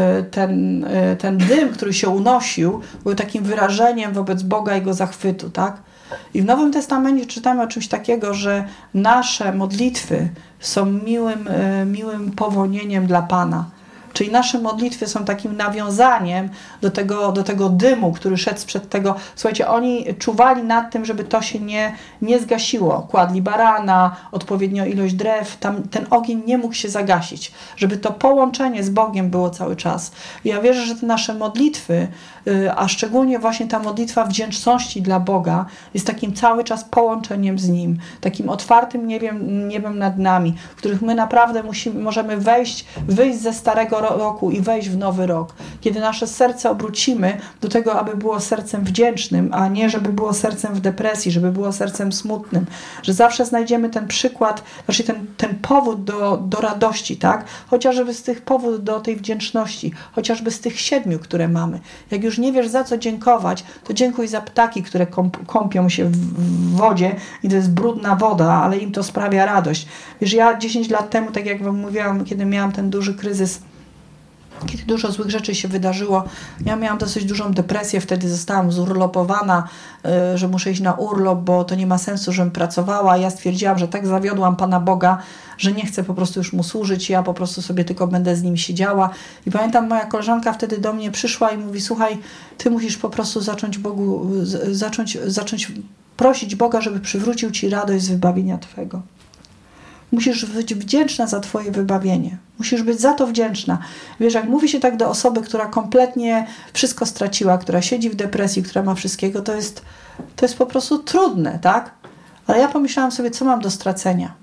ten, ten dym, który się unosił, był takim wyrażeniem wobec Boga jego zachwytu, tak. I w Nowym Testamencie czytamy o czymś takiego, że nasze modlitwy są miłym, miłym powonieniem dla Pana. Czyli nasze modlitwy są takim nawiązaniem do tego, do tego dymu, który szedł sprzed tego. Słuchajcie, oni czuwali nad tym, żeby to się nie, nie zgasiło. Kładli barana, odpowiednią ilość drew. Tam ten ogień nie mógł się zagasić. Żeby to połączenie z Bogiem było cały czas. I ja wierzę, że te nasze modlitwy, a szczególnie właśnie ta modlitwa wdzięczności dla Boga jest takim cały czas połączeniem z Nim. Takim otwartym niebem, niebem nad nami, w których my naprawdę musimy, możemy wejść, wyjść ze starego roku i wejść w nowy rok. Kiedy nasze serce obrócimy do tego, aby było sercem wdzięcznym, a nie żeby było sercem w depresji, żeby było sercem smutnym. Że zawsze znajdziemy ten przykład, znaczy ten, ten powód do, do radości, tak? Chociażby z tych powód do tej wdzięczności, chociażby z tych siedmiu, które mamy. Jak już nie wiesz za co dziękować, to dziękuj za ptaki, które kąp, kąpią się w, w wodzie i to jest brudna woda, ale im to sprawia radość. Wiesz, ja dziesięć lat temu, tak jak wam mówiłam, kiedy miałam ten duży kryzys, kiedy dużo złych rzeczy się wydarzyło, ja miałam dosyć dużą depresję, wtedy zostałam zurlopowana, że muszę iść na urlop, bo to nie ma sensu, żebym pracowała. Ja stwierdziłam, że tak zawiodłam Pana Boga, że nie chcę po prostu już Mu służyć, ja po prostu sobie tylko będę z Nim siedziała. I pamiętam, moja koleżanka wtedy do mnie przyszła i mówi, słuchaj, ty musisz po prostu zacząć Bogu, zacząć, zacząć prosić Boga, żeby przywrócił ci radość z wybawienia Twego. Musisz być wdzięczna za Twoje wybawienie. Musisz być za to wdzięczna. Wiesz, jak mówi się tak do osoby, która kompletnie wszystko straciła, która siedzi w depresji, która ma wszystkiego, to jest, to jest po prostu trudne, tak? Ale ja pomyślałam sobie, co mam do stracenia.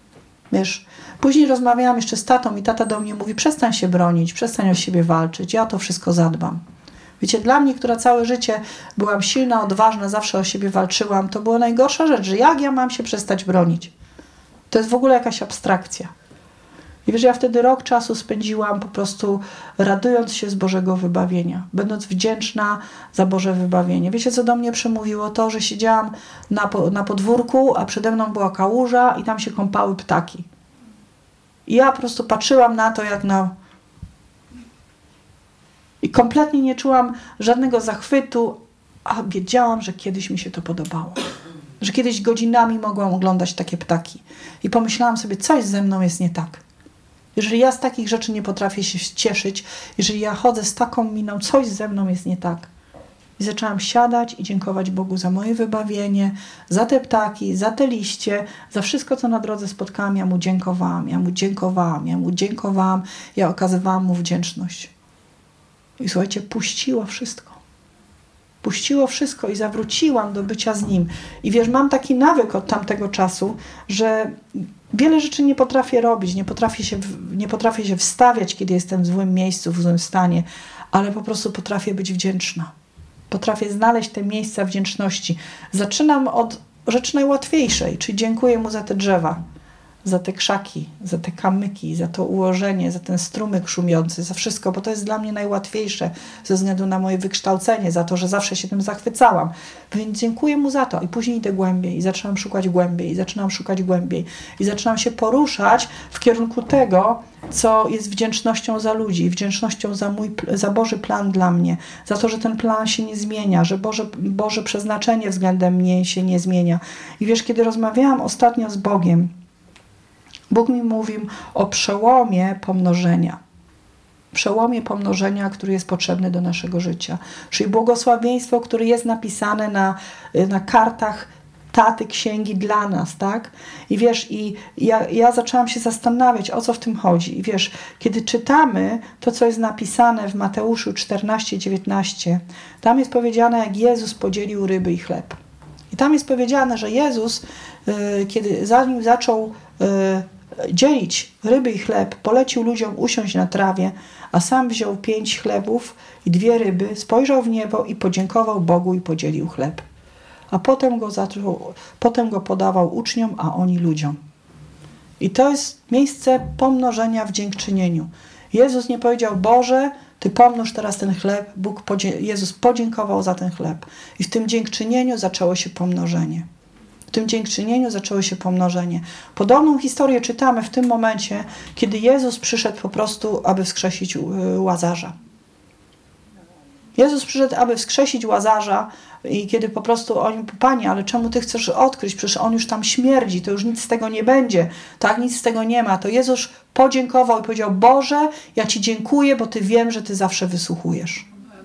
Wiesz, później rozmawiałam jeszcze z tatą i tata do mnie mówi, przestań się bronić, przestań o siebie walczyć, ja o to wszystko zadbam. Wiecie, dla mnie, która całe życie byłam silna, odważna, zawsze o siebie walczyłam, to była najgorsza rzecz, że jak ja mam się przestać bronić? To jest w ogóle jakaś abstrakcja. I wiesz, ja wtedy rok czasu spędziłam po prostu radując się z Bożego wybawienia, będąc wdzięczna za Boże wybawienie. Wiecie, co do mnie przemówiło? To, że siedziałam na, po, na podwórku, a przede mną była kałuża i tam się kąpały ptaki. I ja po prostu patrzyłam na to, jak na... I kompletnie nie czułam żadnego zachwytu, a wiedziałam, że kiedyś mi się to podobało. Że kiedyś godzinami mogłam oglądać takie ptaki. I pomyślałam sobie, coś ze mną jest nie tak. Jeżeli ja z takich rzeczy nie potrafię się cieszyć, jeżeli ja chodzę z taką miną, coś ze mną jest nie tak. I zaczęłam siadać i dziękować Bogu za moje wybawienie, za te ptaki, za te liście, za wszystko, co na drodze spotkałam. Ja Mu dziękowałam, ja Mu dziękowałam, ja Mu dziękowałam, ja okazywałam Mu wdzięczność. I słuchajcie, puściło wszystko. Puściło wszystko i zawróciłam do bycia z Nim. I wiesz, mam taki nawyk od tamtego czasu, że wiele rzeczy nie potrafię robić, nie potrafię się, nie potrafię się wstawiać, kiedy jestem w złym miejscu, w złym stanie, ale po prostu potrafię być wdzięczna. Potrafię znaleźć te miejsca wdzięczności. Zaczynam od rzeczy najłatwiejszej, czyli dziękuję Mu za te drzewa. za te krzaki, za te kamyki, za to ułożenie, za ten strumyk szumiący, za wszystko, bo to jest dla mnie najłatwiejsze ze względu na moje wykształcenie, za to, że zawsze się tym zachwycałam. Więc dziękuję mu za to. I później idę głębiej i zaczynam szukać głębiej, i zaczynam szukać głębiej i zaczynam się poruszać w kierunku tego, co jest wdzięcznością za ludzi, wdzięcznością za mój, za Boży plan dla mnie, za to, że ten plan się nie zmienia, że Boże, Boże przeznaczenie względem mnie się nie zmienia. I wiesz, kiedy rozmawiałam ostatnio z Bogiem, Bóg mi mówił o przełomie pomnożenia. Przełomie pomnożenia, który jest potrzebny do naszego życia. Czyli błogosławieństwo, które jest napisane na, na kartach taty księgi dla nas, tak? I wiesz, i ja, ja zaczęłam się zastanawiać, o co w tym chodzi. I wiesz, kiedy czytamy to, co jest napisane w Mateuszu czternaście dziewiętnaście, tam jest powiedziane, jak Jezus podzielił ryby i chleb. I tam jest powiedziane, że Jezus, yy, kiedy zanim zaczął yy, dzielić ryby i chleb, polecił ludziom usiąść na trawie, a sam wziął pięć chlebów i dwie ryby, spojrzał w niebo i podziękował Bogu i podzielił chleb. A potem go, zaczął, potem go podawał uczniom, a oni ludziom. I to jest miejsce pomnożenia w dziękczynieniu. Jezus nie powiedział, Boże, Ty pomnóż teraz ten chleb. Bóg podzie- Jezus podziękował za ten chleb. I w tym dziękczynieniu zaczęło się pomnożenie. W tym dziękczynieniu zaczęło się pomnożenie. Podobną historię czytamy w tym momencie, kiedy Jezus przyszedł po prostu, aby wskrzesić Łazarza. Jezus przyszedł, aby wskrzesić Łazarza i kiedy po prostu oni, Panie, ale czemu Ty chcesz odkryć? Przecież on już tam śmierdzi, to już nic z tego nie będzie. Tak, nic z tego nie ma. To Jezus podziękował i powiedział, Boże, ja Ci dziękuję, bo Ty wiem, że Ty zawsze wysłuchujesz.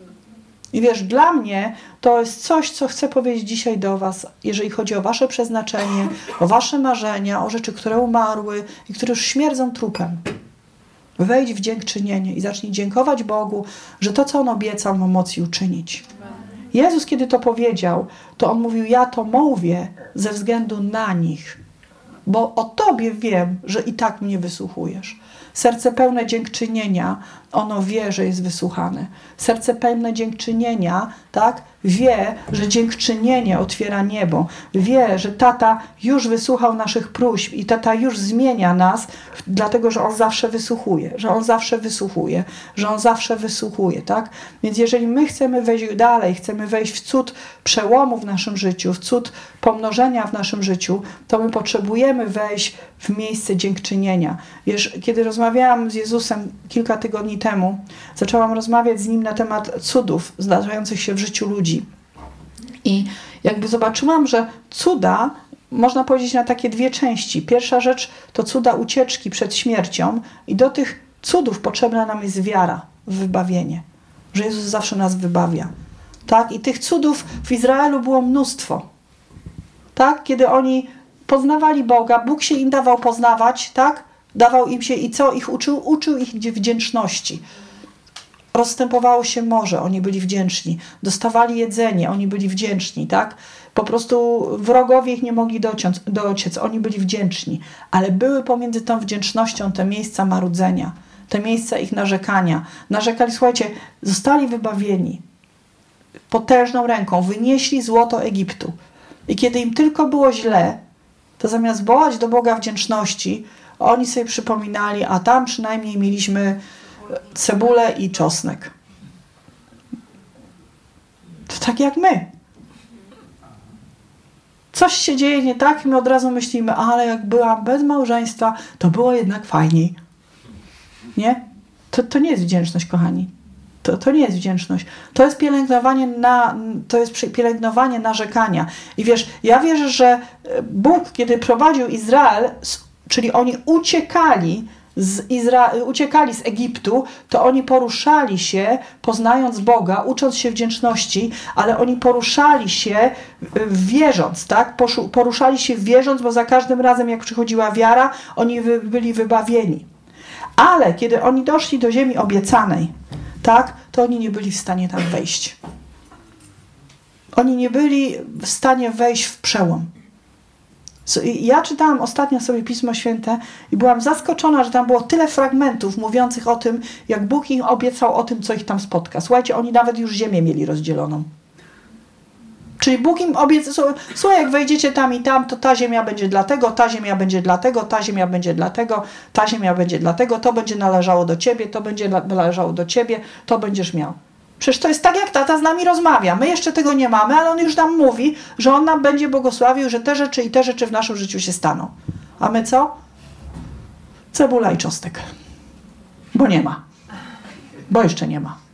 I wiesz, dla mnie to jest coś, co chcę powiedzieć dzisiaj do was, jeżeli chodzi o wasze przeznaczenie, o wasze marzenia, o rzeczy, które umarły i które już śmierdzą trupem. Wejdź w dziękczynienie i zacznij dziękować Bogu, że to, co On obiecał, ma moc i uczynić. Jezus, kiedy to powiedział, to On mówił, ja to mówię ze względu na nich, bo o Tobie wiem, że i tak mnie wysłuchujesz. Serce pełne dziękczynienia, ono wie, że jest wysłuchane. Serce pełne dziękczynienia, tak, wie, że dziękczynienie otwiera niebo. Wie, że tata już wysłuchał naszych próśb i tata już zmienia nas, dlatego, że on zawsze wysłuchuje, że on zawsze wysłuchuje, że on zawsze wysłuchuje, tak? Więc jeżeli my chcemy wejść dalej, chcemy wejść w cud przełomu w naszym życiu, w cud pomnożenia w naszym życiu, to my potrzebujemy wejść w miejsce dziękczynienia. Wiesz, kiedy rozmawiałam z Jezusem kilka tygodni temu, zaczęłam rozmawiać z Nim na temat cudów zdarzających się w życiu ludzi. I jakby zobaczyłam, że cuda można powiedzieć na takie dwie części. Pierwsza rzecz to cuda ucieczki przed śmiercią i do tych cudów potrzebna nam jest wiara w wybawienie. Że Jezus zawsze nas wybawia. Tak? I tych cudów w Izraelu było mnóstwo. Tak? Kiedy oni poznawali Boga, Bóg się im dawał poznawać, tak? Dawał im się i co ich uczył? Uczył ich wdzięczności. Rozstępowało się morze, oni byli wdzięczni. Dostawali jedzenie, oni byli wdzięczni, tak? Po prostu wrogowie ich nie mogli dociąć, dociec, oni byli wdzięczni. Ale były pomiędzy tą wdzięcznością te miejsca marudzenia, te miejsca ich narzekania. Narzekali, słuchajcie, zostali wybawieni. Potężną ręką wynieśli złoto Egiptu. I kiedy im tylko było źle, to zamiast wołać do Boga wdzięczności, oni sobie przypominali, a tam przynajmniej mieliśmy cebulę i czosnek. To tak jak my. Coś się dzieje nie tak i my od razu myślimy, ale jak byłam bez małżeństwa, to było jednak fajniej. Nie? To, to nie jest wdzięczność, kochani. To, to nie jest wdzięczność. To jest pielęgnowanie, na, to jest pielęgnowanie narzekania. I wiesz, ja wierzę, że Bóg, kiedy prowadził Izrael, czyli oni uciekali z, Izra- uciekali z Egiptu, to oni poruszali się, poznając Boga, ucząc się wdzięczności, ale oni poruszali się wierząc, tak? Poszu- poruszali się wierząc, bo za każdym razem, jak przychodziła wiara, oni wy- byli wybawieni. Ale kiedy oni doszli do ziemi obiecanej, tak, to oni nie byli w stanie tam wejść. Oni nie byli w stanie wejść w przełom. Ja czytałam ostatnio sobie Pismo Święte i byłam zaskoczona, że tam było tyle fragmentów mówiących o tym, jak Bóg im obiecał o tym, co ich tam spotka. Słuchajcie, oni nawet już ziemię mieli rozdzieloną. Czyli Bóg im obiecał, słuchaj, jak wejdziecie tam i tam, to ta ziemia będzie dla tego, ta ziemia będzie dla tego, ta ziemia będzie dla tego, ta ziemia będzie dla tego, to będzie należało do ciebie, to będzie należało do ciebie, to będziesz miał. Przecież to jest tak, jak tata z nami rozmawia. My jeszcze tego nie mamy, ale on już nam mówi, że on nam będzie błogosławił, że te rzeczy i te rzeczy w naszym życiu się staną. A my co? Cebula i czosnek. Bo nie ma. Bo jeszcze nie ma.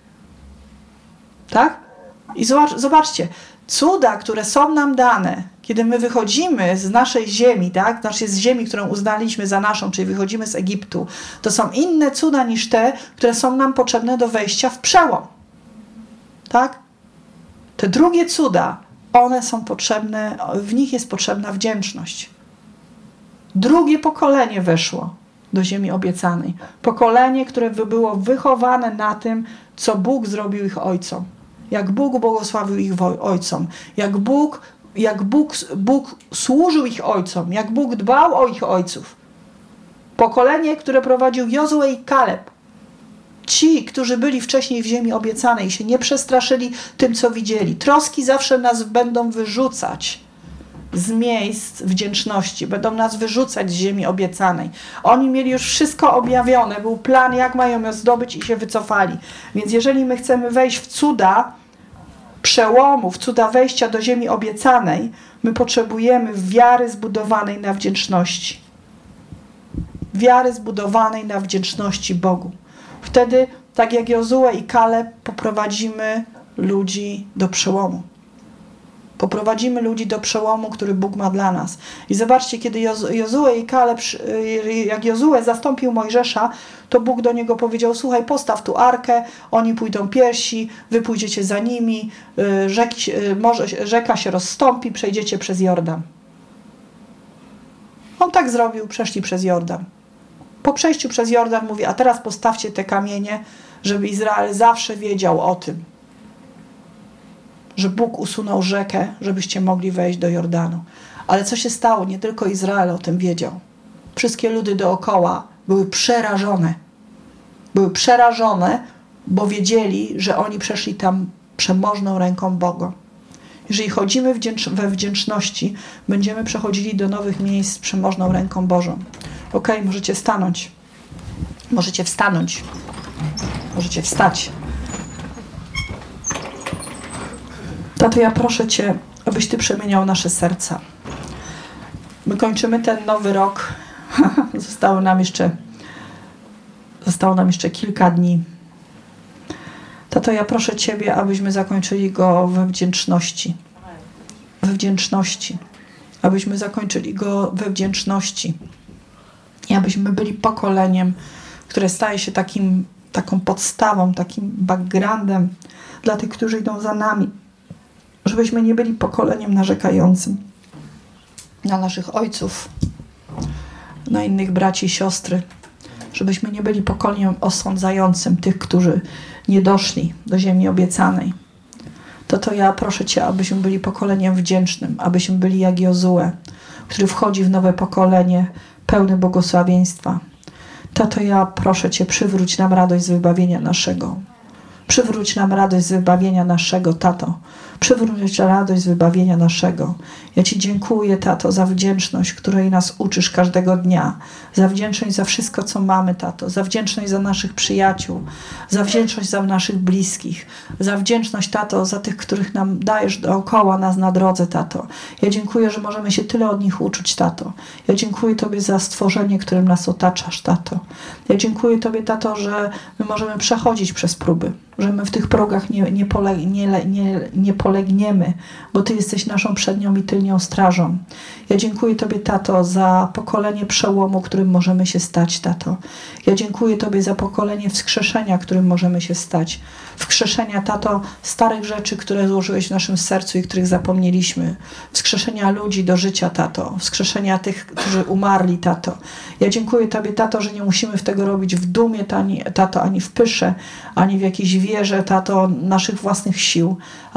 Tak? I zobacz, zobaczcie, cuda, które są nam dane, kiedy my wychodzimy z naszej ziemi, tak? Znaczy z ziemi, którą uznaliśmy za naszą, czyli wychodzimy z Egiptu, to są inne cuda niż te, które są nam potrzebne do wejścia w przełom. Tak? Te drugie cuda, one są potrzebne, w nich jest potrzebna wdzięczność. Drugie pokolenie weszło do ziemi obiecanej. Pokolenie, które było wychowane na tym, co Bóg zrobił ich ojcom. Jak Bóg błogosławił ich ojcom. Jak Bóg, jak Bóg, Bóg służył ich ojcom. Jak Bóg dbał o ich ojców. Pokolenie, które prowadził Jozue i Kaleb. Ci, którzy byli wcześniej w ziemi obiecanej i się nie przestraszyli tym, co widzieli. Troski zawsze nas będą wyrzucać z miejsc wdzięczności. Będą nas wyrzucać z ziemi obiecanej. Oni mieli już wszystko objawione. Był plan, jak mają ją zdobyć i się wycofali. Więc jeżeli my chcemy wejść w cuda przełomów, cuda wejścia do ziemi obiecanej, my potrzebujemy wiary zbudowanej na wdzięczności. Wiary zbudowanej na wdzięczności Bogu. Wtedy, tak jak Jozue i Kaleb, poprowadzimy ludzi do przełomu. Poprowadzimy ludzi do przełomu, który Bóg ma dla nas. I zobaczcie, kiedy Jozue i Kaleb, jak Jozue zastąpił Mojżesza, to Bóg do niego powiedział, słuchaj, postaw tu arkę, oni pójdą pierwsi, wy pójdziecie za nimi, rzeki, morze, rzeka się rozstąpi, przejdziecie przez Jordan. On tak zrobił, przeszli przez Jordan. Po przejściu przez Jordan mówi, a teraz postawcie te kamienie, żeby Izrael zawsze wiedział o tym, że Bóg usunął rzekę, żebyście mogli wejść do Jordanu. Ale co się stało? Nie tylko Izrael o tym wiedział. Wszystkie ludy dookoła były przerażone. Były przerażone, bo wiedzieli, że oni przeszli tam przemożną ręką Boga. Jeżeli chodzimy wdzięcz- we wdzięczności, będziemy przechodzili do nowych miejsc z przemożną ręką Bożą. Okej, okay, możecie stanąć. Możecie wstanąć. Możecie wstać. Tato, ja proszę Cię, abyś Ty przemieniał nasze serca. My kończymy ten nowy rok. Zostało nam jeszcze, zostało nam jeszcze kilka dni. Tato, ja proszę Ciebie, abyśmy zakończyli go we wdzięczności. We wdzięczności. Abyśmy zakończyli go we wdzięczności. I abyśmy byli pokoleniem, które staje się takim, taką podstawą, takim backgroundem dla tych, którzy idą za nami. Żebyśmy nie byli pokoleniem narzekającym na naszych ojców, na innych braci i siostry. Żebyśmy nie byli pokoleniem osądzającym tych, którzy nie doszli do ziemi obiecanej. To to ja proszę Cię, abyśmy byli pokoleniem wdzięcznym, abyśmy byli jak Jozue, który wchodzi w nowe pokolenie pełne błogosławieństwa. Tato, ja proszę Cię, przywróć nam radość z wybawienia naszego. Przywróć nam radość z wybawienia naszego, Tato. Przywróć radość z wybawienia naszego. Ja Ci dziękuję, Tato, za wdzięczność, której nas uczysz każdego dnia. Za wdzięczność za wszystko, co mamy, Tato. Za wdzięczność za naszych przyjaciół. Za wdzięczność za naszych bliskich. Za wdzięczność, Tato, za tych, których nam dajesz dookoła nas na drodze, Tato. Ja dziękuję, że możemy się tyle od nich uczyć, Tato. Ja dziękuję Tobie za stworzenie, którym nas otaczasz, Tato. Ja dziękuję Tobie, Tato, że my możemy przechodzić przez próby. Że my w tych progach nie, nie, pole, nie, nie, nie polegniemy, bo Ty jesteś naszą przednią i tylnią strażą. Ja dziękuję Tobie, Tato, za pokolenie przełomu, którym możemy się stać, Tato. Ja dziękuję Tobie za pokolenie wskrzeszenia, którym możemy się stać. Wskrzeszenia, Tato, starych rzeczy, które złożyłeś w naszym sercu i których zapomnieliśmy. Wskrzeszenia ludzi do życia, Tato. Wskrzeszenia tych, którzy umarli, Tato. Ja dziękuję Tobie, Tato, że nie musimy tego robić w dumie, Tato, ani w pysze, ani w jakiejś wierze, Tato, naszych własnych sił, ale możemy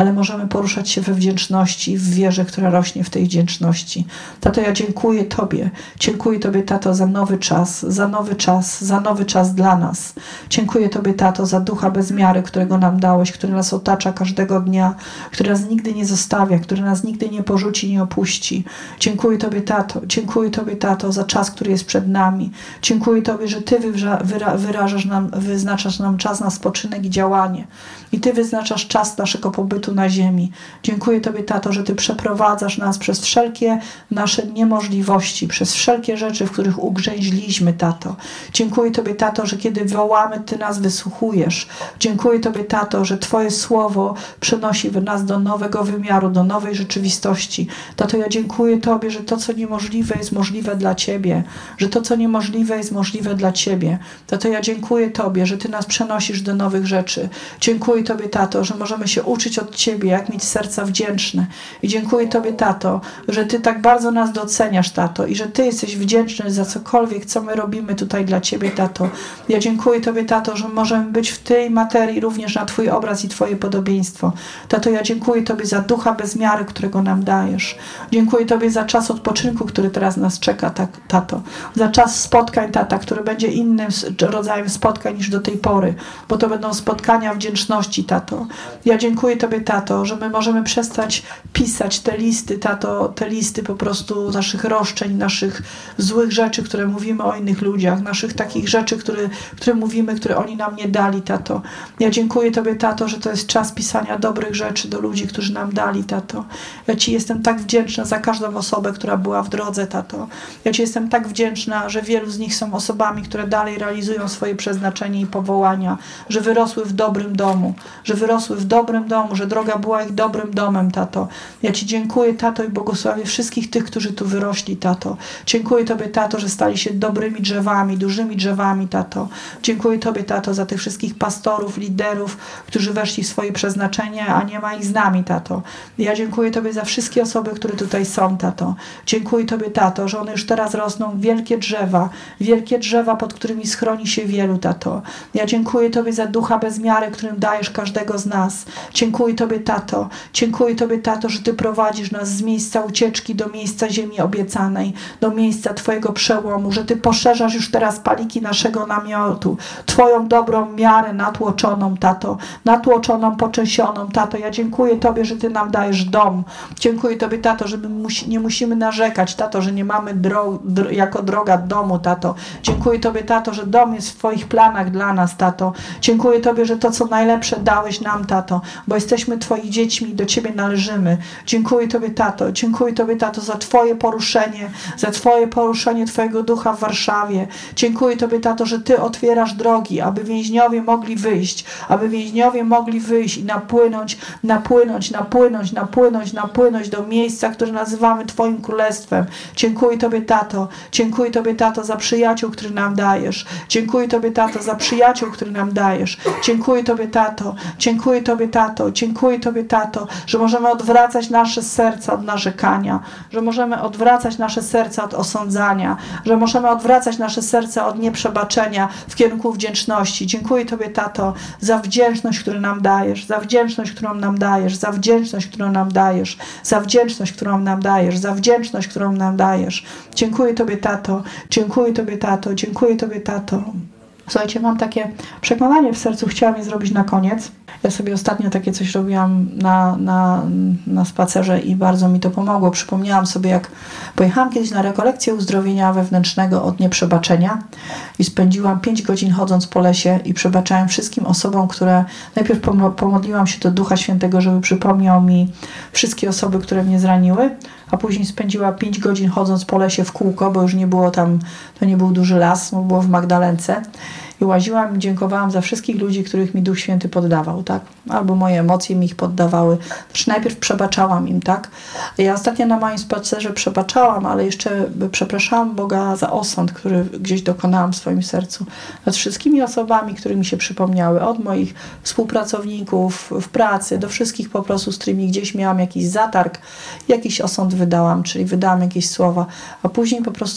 możemy poruszać się we wdzięczności, w wierze, która rośnie w tej wdzięczności. Tato, ja dziękuję Tobie. Dziękuję Tobie, Tato, za nowy czas, za nowy czas, za nowy czas dla nas. Dziękuję Tobie, Tato, za ducha bez miary, którego nam dałeś, który nas otacza każdego dnia, który nas nigdy nie zostawia, który nas nigdy nie porzuci, nie opuści. Dziękuję Tobie, Tato, dziękuję Tobie, Tato, za czas, który jest przed nami. Dziękuję Tobie, że Ty wyra- wyra- wyrażasz nam, wyznaczasz nam czas na spoczynek i działanie. I Ty wyznaczasz czas naszego pobytu na ziemi. Dziękuję Tobie, Tato, że Ty przeprowadzasz nas przez wszelkie nasze niemożliwości, przez wszelkie rzeczy, w których ugrzęźliśmy, Tato. Dziękuję Tobie, Tato, że kiedy wołamy, Ty nas wysłuchujesz. Dziękuję Tobie, Tato, że Twoje słowo przenosi nas do nowego wymiaru, do nowej rzeczywistości. Tato, ja dziękuję Tobie, że to, co niemożliwe, jest możliwe dla Ciebie, że to, co niemożliwe, jest możliwe dla Ciebie. Tato, ja dziękuję Tobie, że Ty nas przenosisz do nowych rzeczy. Dziękuję Tobie, Tato, że możemy się uczyć od Ciebie, jak mieć serca wdzięczne. I dziękuję Tobie, Tato, że Ty tak bardzo nas doceniasz, Tato, i że Ty jesteś wdzięczny za cokolwiek, co my robimy tutaj dla Ciebie, Tato. Ja dziękuję Tobie, Tato, że możemy być w tej materii również na Twój obraz i Twoje podobieństwo. Tato, ja dziękuję Tobie za ducha bez miary, którego nam dajesz. Dziękuję Tobie za czas odpoczynku, który teraz nas czeka, tak, Tato. Za czas spotkań, Tata, który będzie innym rodzajem spotkań niż do tej pory, bo to będą spotkania wdzięczności, Tato. Ja dziękuję Tobie, Tato, że my możemy przestać pisać te listy, Tato, te listy po prostu naszych roszczeń, naszych złych rzeczy, które mówimy o innych ludziach, naszych takich rzeczy, które, które mówimy, które oni nam nie dali, Tato. Ja dziękuję Tobie, Tato, że to jest czas pisania dobrych rzeczy do ludzi, którzy nam dali, Tato. Ja Ci jestem tak wdzięczna za każdą osobę, która była w drodze, Tato. Ja Ci jestem tak wdzięczna, że wielu z nich są osobami, które dalej realizują swoje przeznaczenie i powołania, że wyrosły w dobrym domu, że wyrosły w dobrym domu, że droga była ich dobrym domem, Tato. Ja Ci dziękuję, Tato, i błogosławię wszystkich tych, którzy tu wyrośli, Tato. Dziękuję Tobie, Tato, że stali się dobrymi drzewami, dużymi drzewami, Tato. Dziękuję Tobie, Tato, za tych wszystkich pastorów, liderów, którzy weszli w swoje przeznaczenie, a nie ma ich z nami, Tato. Ja dziękuję Tobie za wszystkie osoby, które tutaj są, Tato. Dziękuję Tobie, Tato, że one już teraz rosną wielkie drzewa, wielkie drzewa, pod którymi schroni się wielu, Tato. Ja dziękuję Tobie za ducha bez miary, którym dajesz każdego z nas. Dziękuję Tobie, Tato. Dziękuję Tobie, Tato, że Ty prowadzisz nas z miejsca ucieczki do miejsca ziemi obiecanej, do miejsca Twojego przełomu, że Ty poszerzasz już teraz paliki naszego namiotu, Twoją dobrą miarę natłoczoną, Tato, natłoczoną, poczęsioną, Tato. Ja dziękuję Tobie, że Ty nam dajesz dom. Dziękuję Tobie, Tato, że my musi, nie musimy narzekać, Tato, że nie mamy dro, dro, jako droga domu, Tato. Dziękuję Tobie, Tato, że dom jest w Twoich planach dla nas, Tato. Dziękuję Tobie, że to, co najlepsze dałeś nam, Tato, bo jesteśmy Twoich dziećmi i do Ciebie należymy. Dziękuję Tobie, Tato. Dziękuję Tobie, Tato, za Twoje poruszenie, za Twoje poruszenie Twojego ducha w Warszawie. Dziękuję Tobie, Tato, że Ty otwierasz drogi, aby więźniowie mogli wyjść, aby więźniowie mogli wyjść i napłynąć, napłynąć, napłynąć, napłynąć, napłynąć do miejsca, które nazywamy Twoim Królestwem. Dziękuję Tobie, Tato. Dziękuję Tobie, Tato, za przyjaciół, który nam dajesz. Dziękuję Tobie, Tato, za przyjaciół, który nam dajesz. Dziękuję Tobie, Tato. Dziękuję Tobie, Tato. Dziękuję Tobie, Tato, że możemy odwracać nasze serca od narzekania, że możemy odwracać nasze serca od osądzania, że możemy odwracać nasze serca od nieprzebaczenia w kierunku wdzięczności. Dziękuję Tobie, Tato, za wdzięczność, którą nam dajesz, za wdzięczność, którą nam dajesz, za wdzięczność, którą nam dajesz, za wdzięczność, którą nam dajesz, za wdzięczność, którą nam dajesz. Dziękuję Tobie, Tato. Dziękuję Tobie, Tato. Dziękuję Tobie, Tato. Słuchajcie, mam takie przekonanie w sercu, chciałam je zrobić na koniec. Ja sobie ostatnio takie coś robiłam na, na, na spacerze i bardzo mi to pomogło. Przypomniałam sobie, jak pojechałam kiedyś na rekolekcję uzdrowienia wewnętrznego od nieprzebaczenia i spędziłam pięć godzin chodząc po lesie i przebaczałem wszystkim osobom, które... Najpierw pomodliłam się do Ducha Świętego, żeby przypomniał mi wszystkie osoby, które mnie zraniły, a później spędziła pięć godzin chodząc po lesie w kółko, bo już nie było tam, to nie był duży las, bo było w Magdalence. I łaziłam i dziękowałam za wszystkich ludzi, których mi Duch Święty poddawał, tak? Albo moje emocje mi ich poddawały. Znaczy najpierw przebaczałam im, tak? Ja ostatnio na moim spacerze przebaczałam, ale jeszcze przepraszałam Boga za osąd, który gdzieś dokonałam w swoim sercu. Nad wszystkimi osobami, które mi się przypomniały. Od moich współpracowników w pracy, do wszystkich po prostu, z którymi gdzieś miałam jakiś zatarg, jakiś osąd wydałam, czyli wydałam jakieś słowa, a później po prostu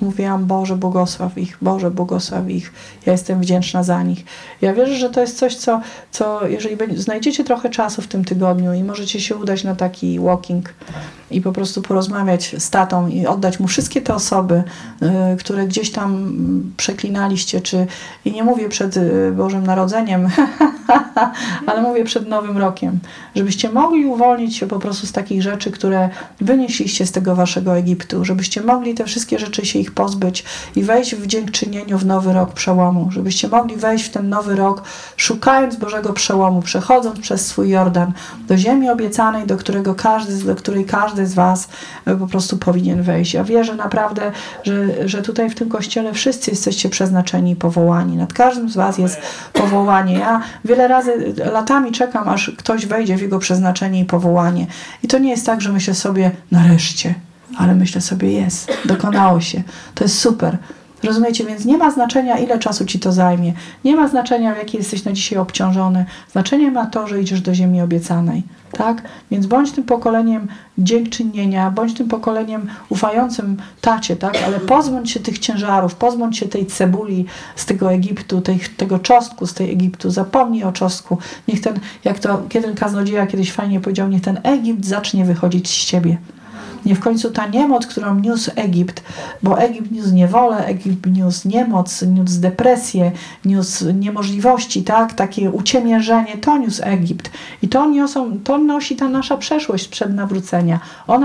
mówiłam, Boże, błogosław ich, Boże, błogosław ich. Ja jestem wdzięczna za nich. Ja wierzę, że to jest coś, co, co jeżeli znajdziecie trochę czasu w tym tygodniu i możecie się udać na taki walking i po prostu porozmawiać z tatą i oddać mu wszystkie te osoby, y, które gdzieś tam przeklinaliście, czy i nie mówię przed y, Bożym Narodzeniem, ale mówię przed Nowym Rokiem, żebyście mogli uwolnić się po prostu z takich rzeczy, które wynieśliście z tego waszego Egiptu, żebyście mogli te wszystkie rzeczy się ich pozbyć i wejść w dziękczynieniu w Nowy Rok przełomu, żebyście mogli wejść w ten Nowy Rok, szukając Bożego przełomu, przechodząc przez swój Jordan do ziemi obiecanej, do którego każdy, do której każdy z was po prostu powinien wejść. Ja wierzę naprawdę, że, że tutaj w tym kościele wszyscy jesteście przeznaczeni i powołani. Nad każdym z was jest powołanie. Ja wiele razy latami czekam, aż ktoś wejdzie w jego przeznaczenie i powołanie. I to nie jest tak, że myślę sobie nareszcie, ale myślę sobie jest, dokonało się. To jest super. Rozumiecie? Więc nie ma znaczenia, ile czasu ci to zajmie. Nie ma znaczenia, w jakiej jesteś na dzisiaj obciążony. Znaczenie ma to, że idziesz do ziemi obiecanej. Tak? Więc bądź tym pokoleniem dziękczynienia, bądź tym pokoleniem ufającym tacie, tak? Ale pozbądź się tych ciężarów, pozbądź się tej cebuli z tego Egiptu, tej, tego czosnku z tej Egiptu. Zapomnij o czosnku. Niech ten, jak to jeden kaznodzieja kiedyś fajnie powiedział, niech ten Egipt zacznie wychodzić z ciebie. Nie w końcu ta niemoc, którą niósł Egipt, bo Egipt niósł niewolę, Egipt niósł niemoc, niósł depresję, niósł niemożliwości, tak? Takie uciemiężenie, to niósł Egipt. I to, niosą, to nosi ta nasza przeszłość sprzed nawrócenia. Ona